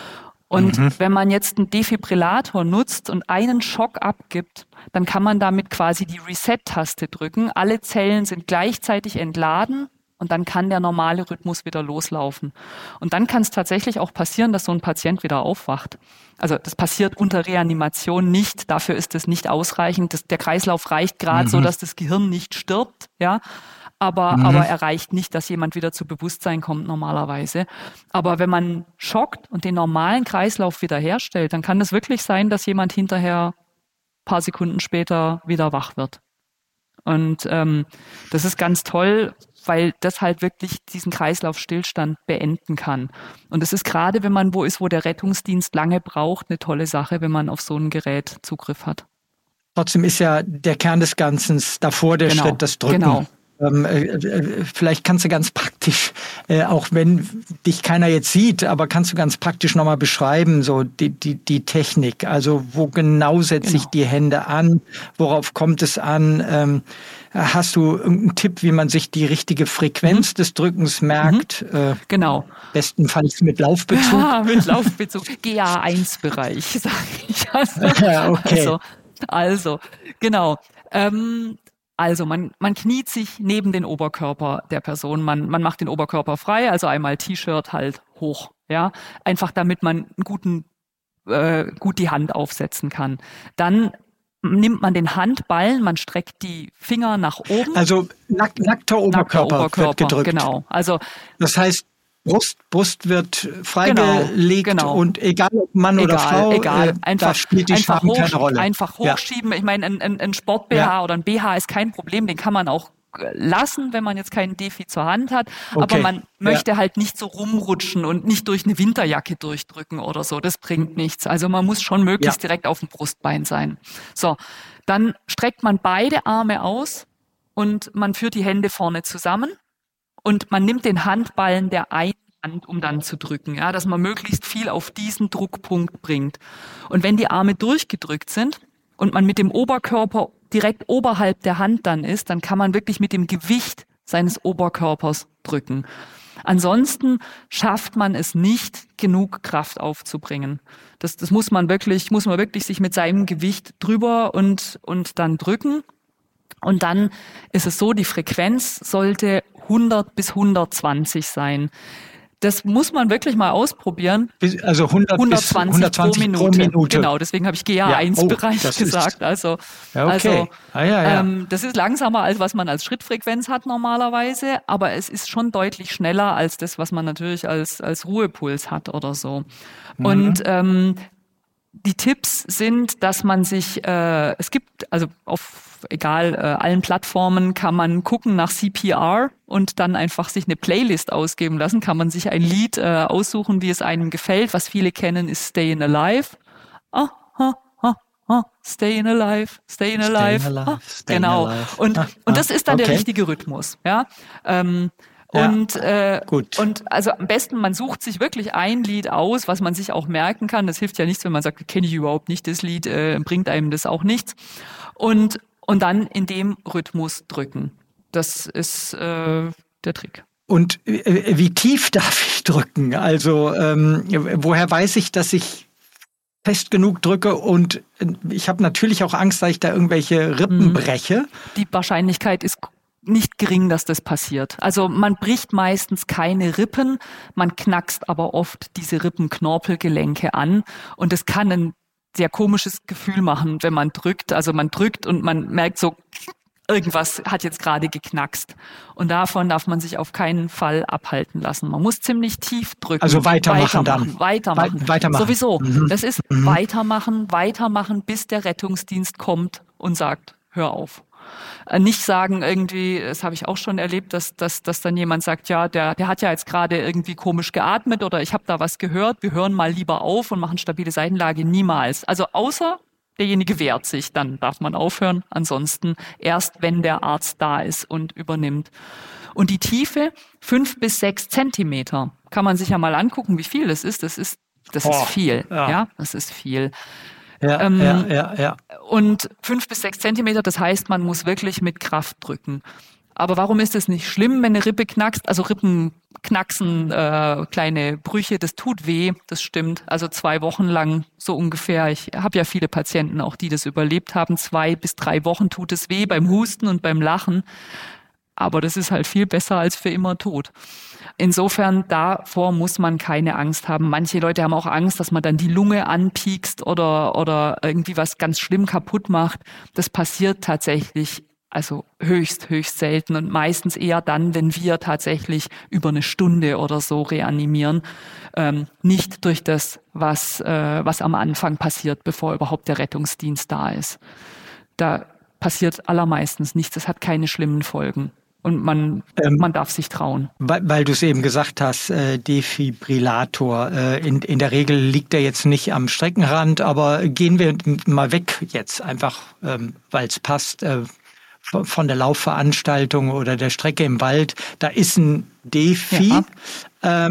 Speaker 3: Und wenn man jetzt einen Defibrillator nutzt und einen Schock abgibt, dann kann man damit quasi die Reset-Taste drücken. Alle Zellen sind gleichzeitig entladen und dann kann der normale Rhythmus wieder loslaufen. Und dann kann es tatsächlich auch passieren, dass so ein Patient wieder aufwacht. Also das passiert unter Reanimation nicht. Dafür ist es nicht ausreichend. Der Kreislauf reicht gerade so, dass das Gehirn nicht stirbt, ja. Aber er reicht nicht, dass jemand wieder zu Bewusstsein kommt normalerweise. Aber wenn man schockt und den normalen Kreislauf wiederherstellt, dann kann es wirklich sein, dass jemand hinterher ein paar Sekunden später wieder wach wird. Und das ist ganz toll, weil das halt wirklich diesen Kreislaufstillstand beenden kann. Und das ist gerade, wenn man wo ist, wo der Rettungsdienst lange braucht, eine tolle Sache, wenn man auf so ein Gerät Zugriff hat.
Speaker 2: Trotzdem ist ja der Kern des Ganzen davor der Schritt, das Drücken.
Speaker 3: Genau.
Speaker 2: Vielleicht kannst du ganz praktisch, auch wenn dich keiner jetzt sieht, aber kannst du ganz praktisch nochmal beschreiben, so die Technik. Also wo genau setze ich die Hände an? Worauf kommt es an? Hast du irgendeinen Tipp, wie man sich die richtige Frequenz des Drückens merkt?
Speaker 3: Genau.
Speaker 2: Bestenfalls mit Laufbezug.
Speaker 3: Ja, mit Laufbezug. GA1-Bereich, sage ich.
Speaker 2: Okay.
Speaker 3: Also, genau. Also man kniet sich neben den Oberkörper der Person, man macht den Oberkörper frei, also einmal T-Shirt halt hoch, ja, einfach damit man gut die Hand aufsetzen kann. Dann nimmt man den Handballen, man streckt die Finger nach oben.
Speaker 2: Also nackter Oberkörper wird gedrückt.
Speaker 3: Genau. Also
Speaker 2: das heißt, Brust wird freigelegt und egal ob Mann oder Frau, da spielt die Scham keine Rolle.
Speaker 3: Einfach hochschieben. Ich meine, ein Sport-BH oder ein BH ist kein Problem, den kann man auch lassen, wenn man jetzt keinen Defi zur Hand hat. Aber man möchte halt nicht so rumrutschen und nicht durch eine Winterjacke durchdrücken oder so. Das bringt nichts. Also man muss schon möglichst direkt auf dem Brustbein sein. So, dann streckt man beide Arme aus und man führt die Hände vorne zusammen. Und man nimmt den Handballen der einen Hand, um dann zu drücken, ja, dass man möglichst viel auf diesen Druckpunkt bringt. Und wenn die Arme durchgedrückt sind und man mit dem Oberkörper direkt oberhalb der Hand dann ist, dann kann man wirklich mit dem Gewicht seines Oberkörpers drücken. Ansonsten schafft man es nicht, genug Kraft aufzubringen. Das muss man wirklich sich mit seinem Gewicht drüber und dann drücken. Und dann ist es so, die Frequenz sollte 100 bis 120 sein. Das muss man wirklich mal ausprobieren.
Speaker 2: Also 120 pro Minute.
Speaker 3: Genau, deswegen habe ich GA1-Bereich gesagt. Das ist langsamer, als was man als Schrittfrequenz hat normalerweise, aber es ist schon deutlich schneller als das, was man natürlich als Ruhepuls hat oder so. Mhm. Und die Tipps sind, dass man sich, es gibt, also auf allen Plattformen kann man gucken nach CPR und dann einfach sich eine Playlist ausgeben lassen, kann man sich ein Lied aussuchen, wie es einem gefällt. Was viele kennen, ist Stayin' Alive. Stayin' Alive, Stayin' Alive. Genau. Und das ist dann der richtige Rhythmus, ja. Und also am besten, man sucht sich wirklich ein Lied aus, was man sich auch merken kann. Das hilft ja nichts, wenn man sagt, kenne ich überhaupt nicht das Lied, bringt einem das auch nichts. Und dann in dem Rhythmus drücken. Das ist der Trick.
Speaker 2: Und wie tief darf ich drücken? Also woher weiß ich, dass ich fest genug drücke? Und ich habe natürlich auch Angst, dass ich da irgendwelche Rippen breche.
Speaker 3: Die Wahrscheinlichkeit ist nicht gering, dass das passiert. Also man bricht meistens keine Rippen, man knackst aber oft diese Rippenknorpelgelenke an und es kann ein sehr komisches Gefühl machen, wenn man drückt. Also man drückt und man merkt so, irgendwas hat jetzt gerade geknackst. Und davon darf man sich auf keinen Fall abhalten lassen. Man muss ziemlich tief drücken.
Speaker 2: Also weitermachen.
Speaker 3: Sowieso. Das ist weitermachen, bis der Rettungsdienst kommt und sagt, hör auf. Nicht sagen irgendwie, das habe ich auch schon erlebt, dass dann jemand sagt, ja, der hat ja jetzt gerade irgendwie komisch geatmet oder ich habe da was gehört, wir hören mal lieber auf und machen stabile Seitenlage. Niemals. Also außer derjenige wehrt sich, dann darf man aufhören. Ansonsten erst, wenn der Arzt da ist und übernimmt. Und die Tiefe, 5 bis 6 Zentimeter, kann man sich ja mal angucken, wie viel das ist. Das ist viel. Ja, das ist viel.
Speaker 2: Ja.
Speaker 3: Und 5 bis 6 Zentimeter, das heißt, man muss wirklich mit Kraft drücken. Aber warum ist es nicht schlimm, wenn eine Rippe knackst? Also Rippen knacksen, kleine Brüche, das tut weh, das stimmt. Also 2 Wochen lang so ungefähr. Ich habe ja viele Patienten auch, die das überlebt haben. 2 bis 3 Wochen tut es weh beim Husten und beim Lachen. Aber das ist halt viel besser als für immer tot. Insofern, davor muss man keine Angst haben. Manche Leute haben auch Angst, dass man dann die Lunge anpiekst oder irgendwie was ganz schlimm kaputt macht. Das passiert tatsächlich also höchst selten und meistens eher dann, wenn wir tatsächlich über eine Stunde oder so reanimieren. Nicht durch das, was am Anfang passiert, bevor überhaupt der Rettungsdienst da ist. Da passiert allermeistens nichts. Das hat keine schlimmen Folgen. Und man darf sich trauen.
Speaker 2: Weil du es eben gesagt hast, Defibrillator. In der Regel liegt er jetzt nicht am Streckenrand, aber gehen wir mal weg jetzt, einfach weil es passt, von der Laufveranstaltung oder der Strecke im Wald. Da ist ein Defi. Ja.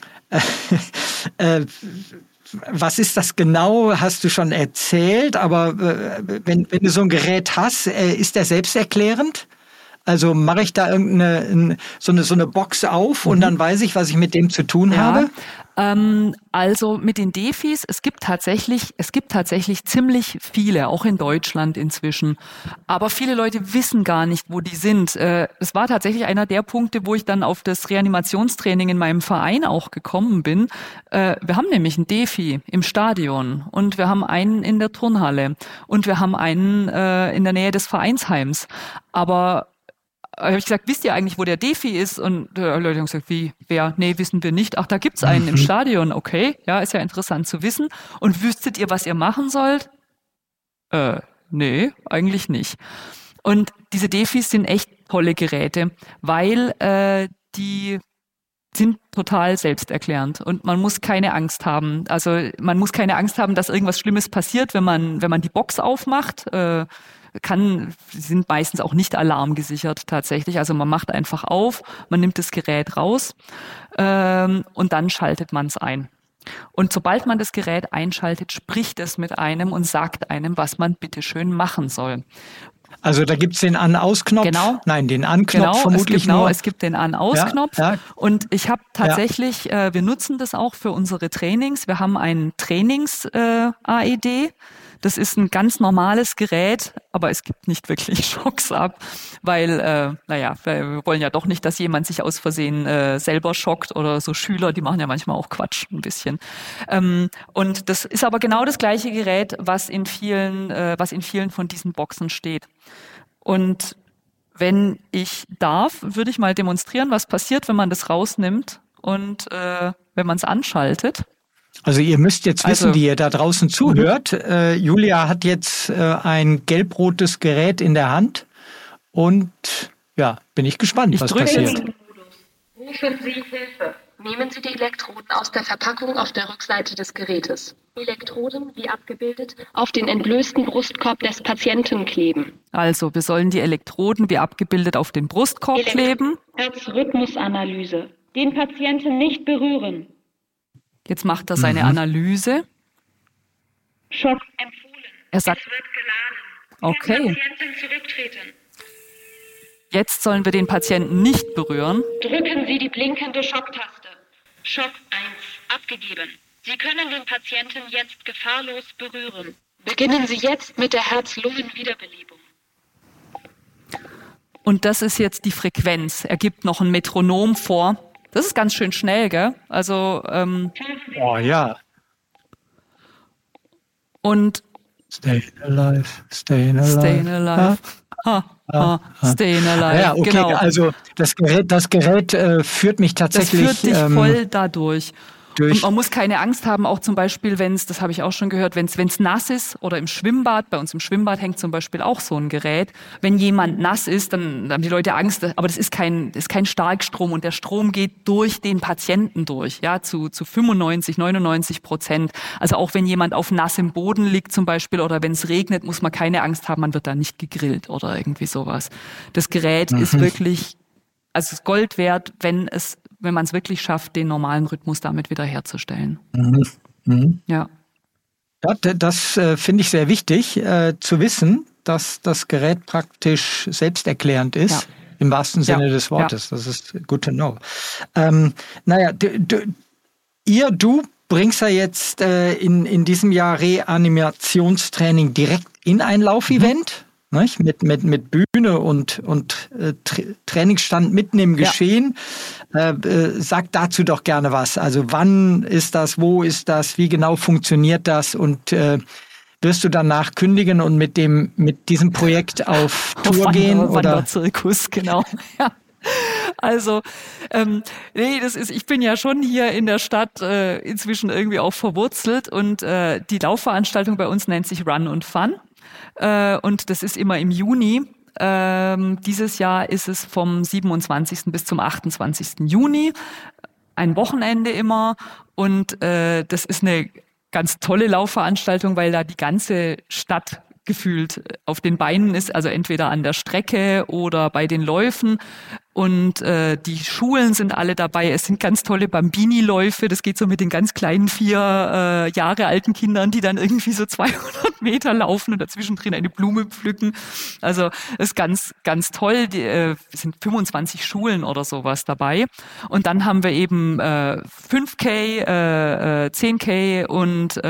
Speaker 2: Was ist das genau, hast du schon erzählt, aber wenn du so ein Gerät hast, ist der selbsterklärend? Also mache ich da so eine Box auf und dann weiß ich, was ich mit dem zu tun habe?
Speaker 3: Also mit den Defis, es gibt tatsächlich ziemlich viele, auch in Deutschland inzwischen. Aber viele Leute wissen gar nicht, wo die sind. Es war tatsächlich einer der Punkte, wo ich dann auf das Reanimationstraining in meinem Verein auch gekommen bin. Wir haben nämlich einen Defi im Stadion und wir haben einen in der Turnhalle und wir haben einen in der Nähe des Vereinsheims. Aber habe ich gesagt, wisst ihr eigentlich, wo der Defi ist? Und Leute haben gesagt, wie, wer? Nee, wissen wir nicht. Ach, da gibt's einen im Stadion. Okay, ja, ist ja interessant zu wissen. Und wüsstet ihr, was ihr machen sollt? Nee, eigentlich nicht. Und diese Defis sind echt tolle Geräte, weil die sind total selbsterklärend und man muss keine Angst haben. Also man muss keine Angst haben, dass irgendwas Schlimmes passiert, wenn man die Box aufmacht. Sind meistens auch nicht alarmgesichert tatsächlich. Also man macht einfach auf, man nimmt das Gerät raus und dann schaltet man es ein. Und sobald man das Gerät einschaltet, spricht es mit einem und sagt einem, was man bitteschön machen soll.
Speaker 2: Also da gibt's den An-Aus-Knopf?
Speaker 3: Genau.
Speaker 2: Nein, den An-Knopf vermutlich nur.
Speaker 3: Es gibt den An-Aus-Knopf.
Speaker 2: Ja.
Speaker 3: Und ich habe tatsächlich, wir nutzen das auch für unsere Trainings. Wir haben ein Trainings-AED. Das ist ein ganz normales Gerät, aber es gibt nicht wirklich Schocks ab, weil, wir wollen ja doch nicht, dass jemand sich aus Versehen selber schockt oder so Schüler, die machen ja manchmal auch Quatsch ein bisschen. Und das ist aber genau das gleiche Gerät, was in vielen von diesen Boxen steht. Und wenn ich darf, würde ich mal demonstrieren, was passiert, wenn man das rausnimmt und wenn man es anschaltet.
Speaker 2: Also ihr müsst jetzt wissen, die ihr da draußen zuhört, Julia hat jetzt ein gelb-rotes Gerät in der Hand und ja, bin ich gespannt, was passiert.
Speaker 4: Rufen Sie Hilfe. Nehmen Sie die Elektroden aus der Verpackung auf der Rückseite des Gerätes. Elektroden, wie abgebildet, auf den entblößten Brustkorb des Patienten kleben.
Speaker 3: Also, wir sollen die Elektroden, wie abgebildet, auf den Brustkorb kleben.
Speaker 4: Herzrhythmusanalyse. Den Patienten nicht berühren.
Speaker 3: Jetzt macht er seine Analyse.
Speaker 4: Schock empfohlen.
Speaker 3: Er sagt,
Speaker 4: es wird geladen.
Speaker 3: Okay.
Speaker 4: Patienten zurücktreten.
Speaker 3: Jetzt sollen wir den Patienten nicht berühren.
Speaker 4: Drücken Sie die blinkende Schocktaste. Schock 1 abgegeben. Sie können den Patienten jetzt gefahrlos berühren. Beginnen Sie jetzt mit der Herz-Lungen-Wiederbelebung.
Speaker 3: Und das ist jetzt die Frequenz. Er gibt noch ein Metronom vor. Das ist ganz schön schnell, gell? Also,
Speaker 2: oh ja.
Speaker 3: Und
Speaker 2: Staying alive, staying alive.
Speaker 3: Staying alive. Staying alive.
Speaker 2: Ja, okay,
Speaker 3: genau.
Speaker 2: Also das Gerät führt mich tatsächlich.
Speaker 3: Das führt dich voll dadurch. Und man muss keine Angst haben, auch zum Beispiel, das habe ich auch schon gehört, wenn es nass ist oder im Schwimmbad, bei uns im Schwimmbad hängt zum Beispiel auch so ein Gerät. Wenn jemand nass ist, dann haben die Leute Angst, aber das ist kein Starkstrom und der Strom geht durch den Patienten durch, ja, zu 95-99%. Also auch wenn jemand auf nassem Boden liegt zum Beispiel oder wenn es regnet, muss man keine Angst haben, man wird da nicht gegrillt oder irgendwie sowas. Das Gerät ist wirklich, also ist Gold wert, wenn man es wirklich schafft, den normalen Rhythmus damit wieder herzustellen. Ja.
Speaker 2: Ja, das finde ich sehr wichtig, zu wissen, dass das Gerät praktisch selbsterklärend ist, im wahrsten Sinne des Wortes. Das ist good to know. Du bringst ja jetzt in diesem Jahr Reanimationstraining direkt in ein Laufevent. Nicht? Mit Bühne und Trainingsstand mitten im Geschehen. Sag dazu doch gerne was. Also wann ist das, wo ist das, wie genau funktioniert das und wirst du danach kündigen und mit diesem Projekt auf Tour gehen?
Speaker 3: Wanderzirkus, genau. Ja. Also, ich bin ja schon hier in der Stadt inzwischen irgendwie auch verwurzelt und die Laufveranstaltung bei uns nennt sich Run und Fun. Und das ist immer im Juni. Dieses Jahr ist es vom 27. bis zum 28. Juni, ein Wochenende immer. Und das ist eine ganz tolle Laufveranstaltung, weil da die ganze Stadt gefühlt auf den Beinen ist, also entweder an der Strecke oder bei den Läufen. Und die Schulen sind alle dabei. Es sind ganz tolle Bambini-Läufe. Das geht so mit den ganz kleinen 4 Jahre alten Kindern, die dann irgendwie so 200 Meter laufen und dazwischen drin eine Blume pflücken. Also ist ganz, ganz toll. Es sind 25 Schulen oder sowas dabei. Und dann haben wir eben 5K, 10K und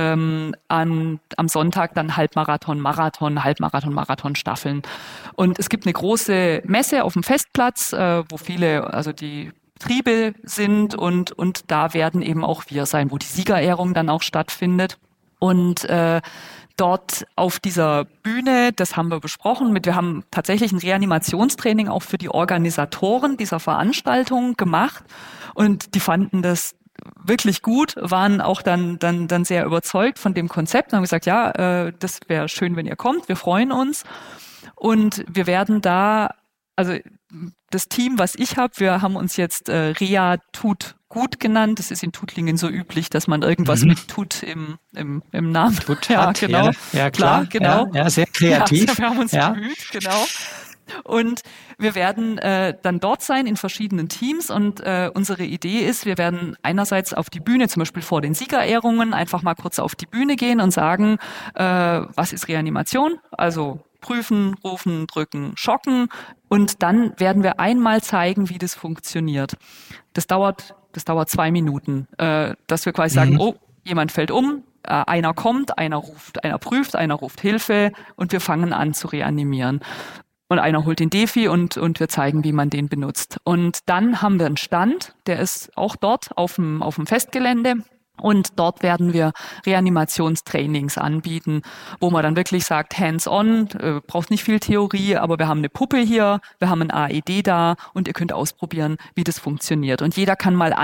Speaker 3: am Sonntag dann Halbmarathon, Marathon, Halbmarathon, Marathon-Staffeln. Und es gibt eine große Messe auf dem Festplatz, wo viele, also die Betriebe sind und da werden eben auch wir sein, wo die Siegerehrung dann auch stattfindet. Und dort auf dieser Bühne, das haben wir besprochen, wir haben tatsächlich ein Reanimationstraining auch für die Organisatoren dieser Veranstaltung gemacht und die fanden das wirklich gut, waren auch dann sehr überzeugt von dem Konzept und haben gesagt, ja, das wäre schön, wenn ihr kommt, wir freuen uns. Und wir werden da, also das Team, was ich habe, wir haben uns jetzt Rea tut gut genannt. Das ist in Tuttlingen so üblich, dass man irgendwas mit tut im Namen.
Speaker 2: Tut
Speaker 3: ja,
Speaker 2: hat,
Speaker 3: genau.
Speaker 2: Ja, klar.
Speaker 3: Genau.
Speaker 2: Ja, sehr kreativ.
Speaker 3: Ja, wir haben uns bemüht, genau. Und wir werden dann dort sein in verschiedenen Teams und unsere Idee ist, wir werden einerseits auf die Bühne, zum Beispiel vor den Siegerehrungen, einfach mal kurz auf die Bühne gehen und sagen, was ist Reanimation? Also prüfen, rufen, drücken, schocken und dann werden wir einmal zeigen, wie das funktioniert. Das dauert 2 Minuten, dass wir quasi sagen, oh, jemand fällt um, einer kommt, einer ruft, einer prüft, einer ruft Hilfe und wir fangen an zu reanimieren. Und einer holt den Defi und wir zeigen, wie man den benutzt. Und dann haben wir einen Stand, der ist auch dort auf dem Festgelände. Und dort werden wir Reanimationstrainings anbieten, wo man dann wirklich sagt, hands-on, braucht nicht viel Theorie, aber wir haben eine Puppe hier, wir haben ein AED da und ihr könnt ausprobieren, wie das funktioniert. Und jeder kann mal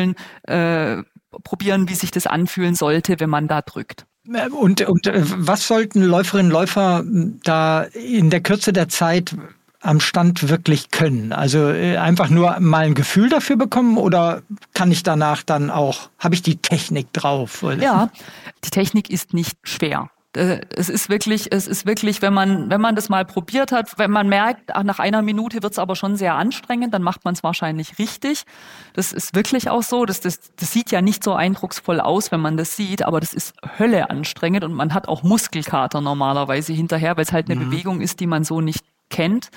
Speaker 3: probieren, wie sich das anfühlen sollte, wenn man da drückt.
Speaker 2: Und was sollten Läuferinnen und Läufer da in der Kürze der Zeit am Stand wirklich können? Also einfach nur mal ein Gefühl dafür bekommen oder kann ich danach dann auch, habe ich die Technik drauf?
Speaker 3: Ja, die Technik ist nicht schwer. Es ist wirklich, wenn man das mal probiert hat, wenn man merkt, nach einer Minute wird es aber schon sehr anstrengend, dann macht man es wahrscheinlich richtig. Das ist wirklich auch so. Das sieht ja nicht so eindrucksvoll aus, wenn man das sieht, aber das ist Hölle anstrengend und man hat auch Muskelkater normalerweise hinterher, weil es halt eine Bewegung ist, die man so nicht kennt.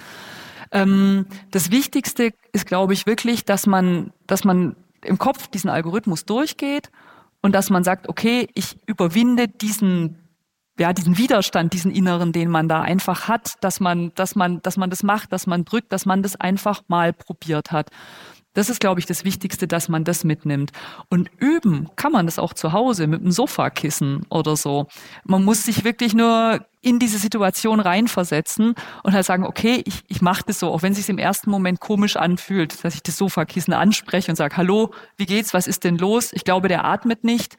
Speaker 3: Das Wichtigste ist, glaube ich, wirklich, dass man im Kopf diesen Algorithmus durchgeht und dass man sagt, okay, ich überwinde diesen Widerstand, diesen inneren, den man da einfach hat, dass man das macht, dass man drückt, dass man das einfach mal probiert hat. Das ist, glaube ich, das Wichtigste, dass man das mitnimmt. Und üben kann man das auch zu Hause mit einem Sofakissen oder so. Man muss sich wirklich nur in diese Situation reinversetzen und halt sagen, okay, ich mache das so, auch wenn es sich im ersten Moment komisch anfühlt, dass ich das Sofakissen anspreche und sage, hallo, wie geht's, was ist denn los? Ich glaube, der atmet nicht.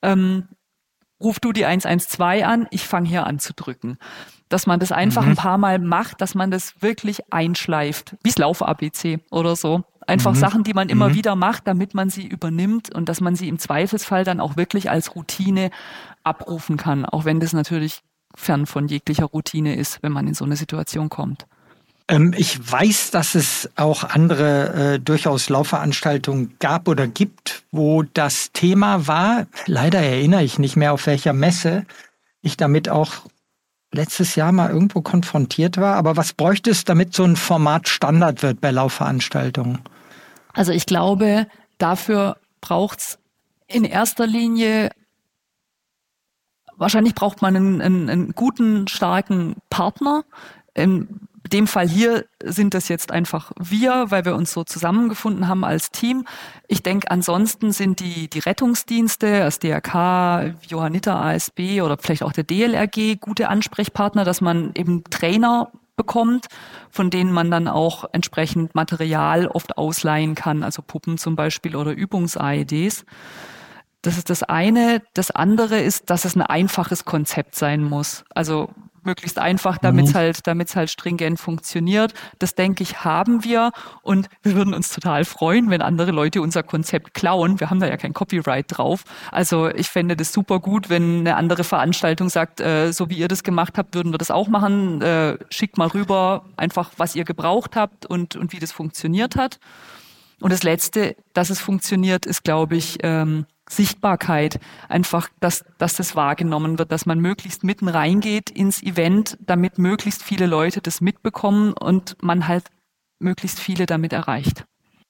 Speaker 3: Ruf du die 112 an, ich fange hier an zu drücken. Dass man das einfach ein paar Mal macht, dass man das wirklich einschleift, wie das Lauf-ABC oder so. Einfach Sachen, die man immer wieder macht, damit man sie übernimmt und dass man sie im Zweifelsfall dann auch wirklich als Routine abrufen kann, auch wenn das natürlich fern von jeglicher Routine ist, wenn man in so eine Situation kommt.
Speaker 2: Ich weiß, dass es auch andere durchaus Laufveranstaltungen gab oder gibt, wo das Thema war. Leider erinnere ich nicht mehr, auf welcher Messe ich damit auch letztes Jahr mal irgendwo konfrontiert war. Aber was bräuchte es, damit so ein Format Standard wird bei Laufveranstaltungen?
Speaker 3: Also ich glaube, dafür braucht's in erster Linie, wahrscheinlich braucht man einen guten, starken Partner. In dem Fall hier sind das jetzt einfach wir, weil wir uns so zusammengefunden haben als Team. Ich denke, ansonsten sind die Rettungsdienste, das DRK, Johanniter ASB oder vielleicht auch der DLRG gute Ansprechpartner, dass man eben Trainer bekommt, von denen man dann auch entsprechend Material oft ausleihen kann, also Puppen zum Beispiel oder Übungs-AEDs. Das ist das eine. Das andere ist, dass es ein einfaches Konzept sein muss. Also möglichst einfach, damit es halt stringent funktioniert. Das, denke ich, haben wir, und wir würden uns total freuen, wenn andere Leute unser Konzept klauen. Wir haben da ja kein Copyright drauf. Also ich fände das super gut, wenn eine andere Veranstaltung sagt, so wie ihr das gemacht habt, würden wir das auch machen. Schickt mal rüber einfach, was ihr gebraucht habt und wie das funktioniert hat. Und das Letzte, dass es funktioniert, ist, glaube ich, Sichtbarkeit. Einfach, dass das wahrgenommen wird, dass man möglichst mitten reingeht ins Event, damit möglichst viele Leute das mitbekommen und man halt möglichst viele damit erreicht.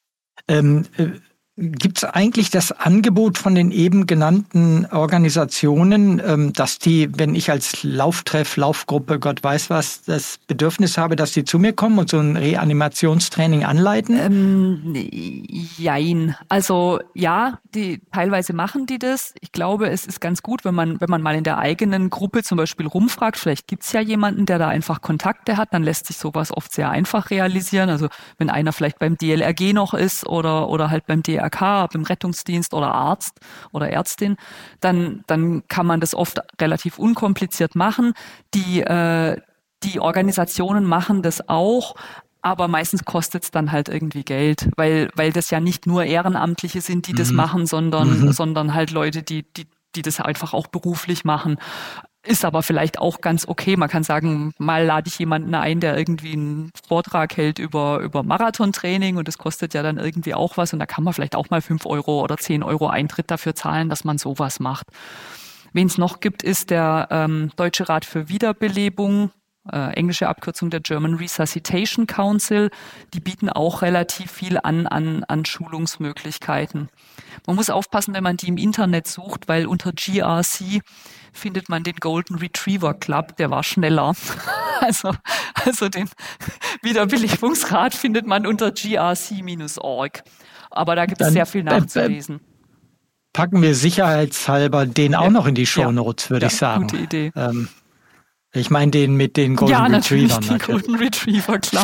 Speaker 2: Gibt es eigentlich das Angebot von den eben genannten Organisationen, dass die, wenn ich als Lauftreff, Laufgruppe, Gott weiß was, das Bedürfnis habe, dass die zu mir kommen und so ein Reanimationstraining anleiten?
Speaker 3: Jein. Also ja, teilweise machen die das. Ich glaube, es ist ganz gut, wenn man mal in der eigenen Gruppe zum Beispiel rumfragt. Vielleicht gibt's ja jemanden, der da einfach Kontakte hat. Dann lässt sich sowas oft sehr einfach realisieren. Also wenn einer vielleicht beim DLRG noch ist oder halt beim DRK, beim Rettungsdienst oder Arzt oder Ärztin, dann kann man das oft relativ unkompliziert machen. Die Organisationen machen das auch, aber meistens kostet es dann halt irgendwie Geld, weil das ja nicht nur Ehrenamtliche sind, die das machen, sondern halt Leute, die das einfach auch beruflich machen. Ist aber vielleicht auch ganz okay. Man kann sagen, mal lade ich jemanden ein, der irgendwie einen Vortrag hält über Marathontraining, und das kostet ja dann irgendwie auch was, und da kann man vielleicht auch mal 5 Euro oder 10 Euro Eintritt dafür zahlen, dass man sowas macht. Wen es noch gibt, ist der Deutsche Rat für Wiederbelebung, englische Abkürzung der German Resuscitation Council. Die bieten auch relativ viel an Schulungsmöglichkeiten. Man muss aufpassen, wenn man die im Internet sucht, weil unter GRC findet man den Golden Retriever Club, der war schneller. Also den Wiederbelebungsrat findet man unter grc-org. Aber da gibt es sehr viel nachzulesen.
Speaker 2: Packen wir sicherheitshalber den auch noch in die Shownotes, würde ich sagen.
Speaker 3: Gute Idee.
Speaker 2: Ich meine den mit den Golden Retrievern.
Speaker 3: Ja, den Golden Retriever Club.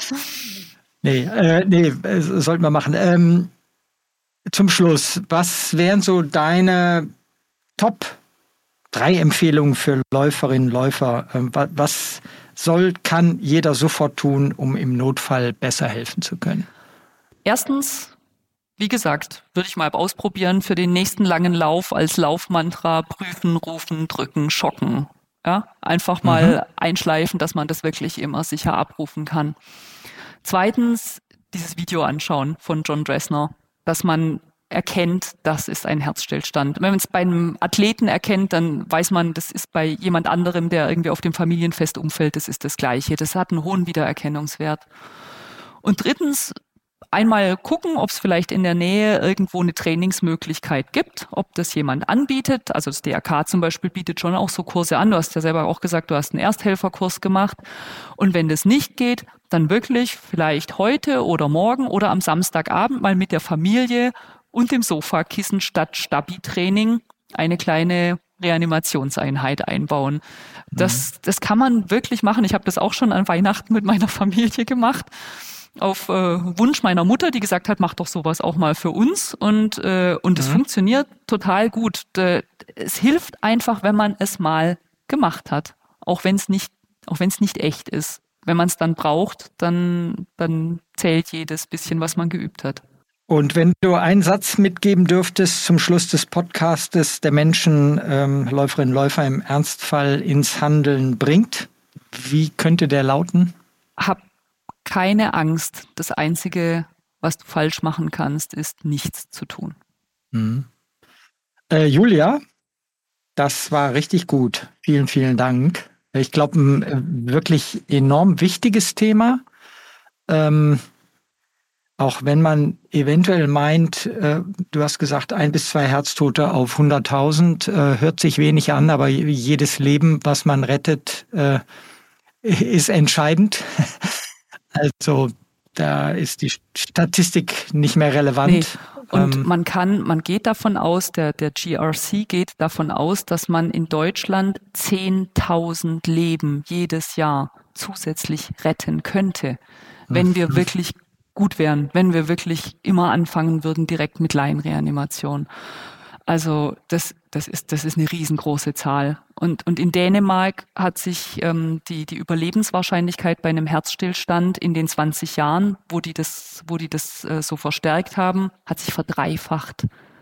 Speaker 2: Nee, sollten wir machen. Zum Schluss, was wären so deine Top 3 Empfehlungen für Läuferinnen, Läufer? Was kann jeder sofort tun, um im Notfall besser helfen zu können?
Speaker 3: Erstens, wie gesagt, würde ich mal ausprobieren, für den nächsten langen Lauf als Laufmantra prüfen, rufen, drücken, schocken. Ja, einfach mal einschleifen, dass man das wirklich immer sicher abrufen kann. Zweitens, dieses Video anschauen von John Dressner, dass man erkennt, das ist ein Herzstillstand. Wenn man es bei einem Athleten erkennt, dann weiß man, das ist bei jemand anderem, der irgendwie auf dem Familienfest umfällt, das ist das Gleiche. Das hat einen hohen Wiedererkennungswert. Und drittens, einmal gucken, ob es vielleicht in der Nähe irgendwo eine Trainingsmöglichkeit gibt, ob das jemand anbietet. Also das DRK zum Beispiel bietet schon auch so Kurse an. Du hast ja selber auch gesagt, du hast einen Ersthelferkurs gemacht. Und wenn das nicht geht, dann wirklich vielleicht heute oder morgen oder am Samstagabend mal mit der Familie und dem Sofakissen statt Stabi-Training eine kleine Reanimationseinheit einbauen. Das kann man wirklich machen. Ich habe das auch schon an Weihnachten mit meiner Familie gemacht. Auf Wunsch meiner Mutter, die gesagt hat, mach doch sowas auch mal für uns. Und es funktioniert total gut. Es hilft einfach, wenn man es mal gemacht hat. Auch wenn es nicht echt ist. Wenn man es dann braucht, dann zählt jedes bisschen, was man geübt hat.
Speaker 2: Und wenn du einen Satz mitgeben dürftest zum Schluss des Podcastes, der Menschen, Läuferinnen und Läufer im Ernstfall ins Handeln bringt, wie könnte der lauten?
Speaker 3: Hab keine Angst. Das Einzige, was du falsch machen kannst, ist nichts zu tun.
Speaker 2: Julia, das war richtig gut. Vielen, vielen Dank. Ich glaube, ein wirklich enorm wichtiges Thema. Auch wenn man eventuell meint, du hast gesagt, 1 bis 2 Herztote auf 100.000, hört sich wenig an, aber jedes Leben, was man rettet, ist entscheidend. Also da ist die Statistik nicht mehr relevant.
Speaker 3: Nee. Und man geht davon aus, der GRC geht davon aus, dass man in Deutschland 10.000 Leben jedes Jahr zusätzlich retten könnte, wenn wir wirklich gut wären, wenn wir wirklich immer anfangen würden direkt mit Laienreanimation. Also das ist eine riesengroße Zahl. Und in Dänemark hat sich die Überlebenswahrscheinlichkeit bei einem Herzstillstand in den 20 Jahren, wo die das so verstärkt haben, hat sich verdreifacht.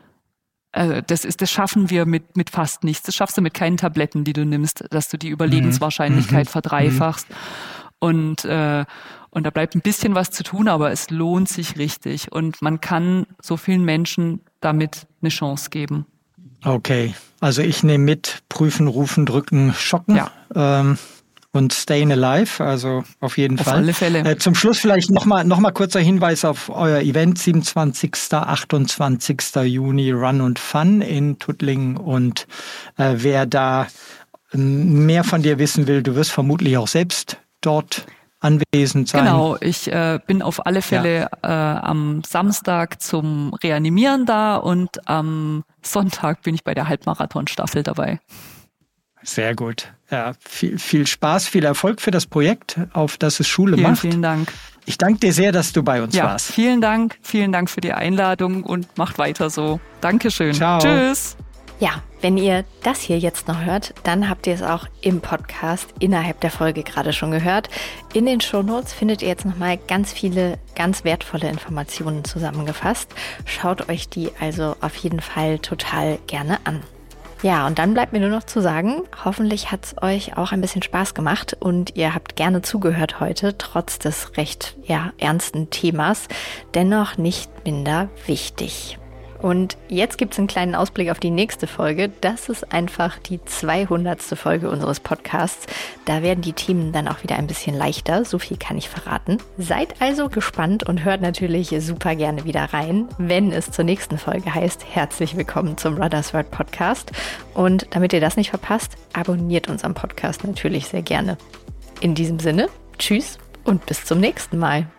Speaker 3: Das schaffen wir mit fast nichts. Das schaffst du mit keinen Tabletten, die du nimmst, dass du die Überlebenswahrscheinlichkeit verdreifachst. Und da bleibt ein bisschen was zu tun, aber es lohnt sich richtig. Und man kann so vielen Menschen damit eine Chance geben.
Speaker 2: Okay, also ich nehme mit, prüfen, rufen, drücken, schocken. Ja. Und Staying Alive, also auf jeden Fall. Auf
Speaker 3: alle Fälle.
Speaker 2: Zum Schluss vielleicht noch mal kurzer Hinweis auf euer Event, 27. 28. Juni, Run und Fun in Tuttlingen. Und wer da mehr von dir wissen will, du wirst vermutlich auch selbst dort anwesend sein.
Speaker 3: Genau, ich bin auf alle Fälle am Samstag zum Reanimieren da und am Sonntag bin ich bei der Halbmarathon-Staffel dabei.
Speaker 2: Sehr gut. Ja, viel Spaß, viel Erfolg für das Projekt, auf das es Schule macht.
Speaker 3: Vielen Dank.
Speaker 2: Ich danke dir sehr, dass du bei uns warst.
Speaker 3: Vielen Dank für die Einladung und macht weiter so. Dankeschön.
Speaker 2: Ciao.
Speaker 3: Tschüss.
Speaker 1: Ja, wenn ihr das hier jetzt noch hört, dann habt ihr es auch im Podcast innerhalb der Folge gerade schon gehört. In den Shownotes findet ihr jetzt nochmal ganz viele, ganz wertvolle Informationen zusammengefasst. Schaut euch die also auf jeden Fall total gerne an. Ja, und dann bleibt mir nur noch zu sagen, hoffentlich hat es euch auch ein bisschen Spaß gemacht und ihr habt gerne zugehört heute, trotz des recht ernsten Themas, dennoch nicht minder wichtig. Und jetzt gibt es einen kleinen Ausblick auf die nächste Folge. Das ist einfach die 200. Folge unseres Podcasts. Da werden die Themen dann auch wieder ein bisschen leichter. So viel kann ich verraten. Seid also gespannt und hört natürlich super gerne wieder rein, wenn es zur nächsten Folge heißt. Herzlich willkommen zum Runners World Podcast. Und damit ihr das nicht verpasst, abonniert unseren Podcast natürlich sehr gerne. In diesem Sinne, tschüss und bis zum nächsten Mal.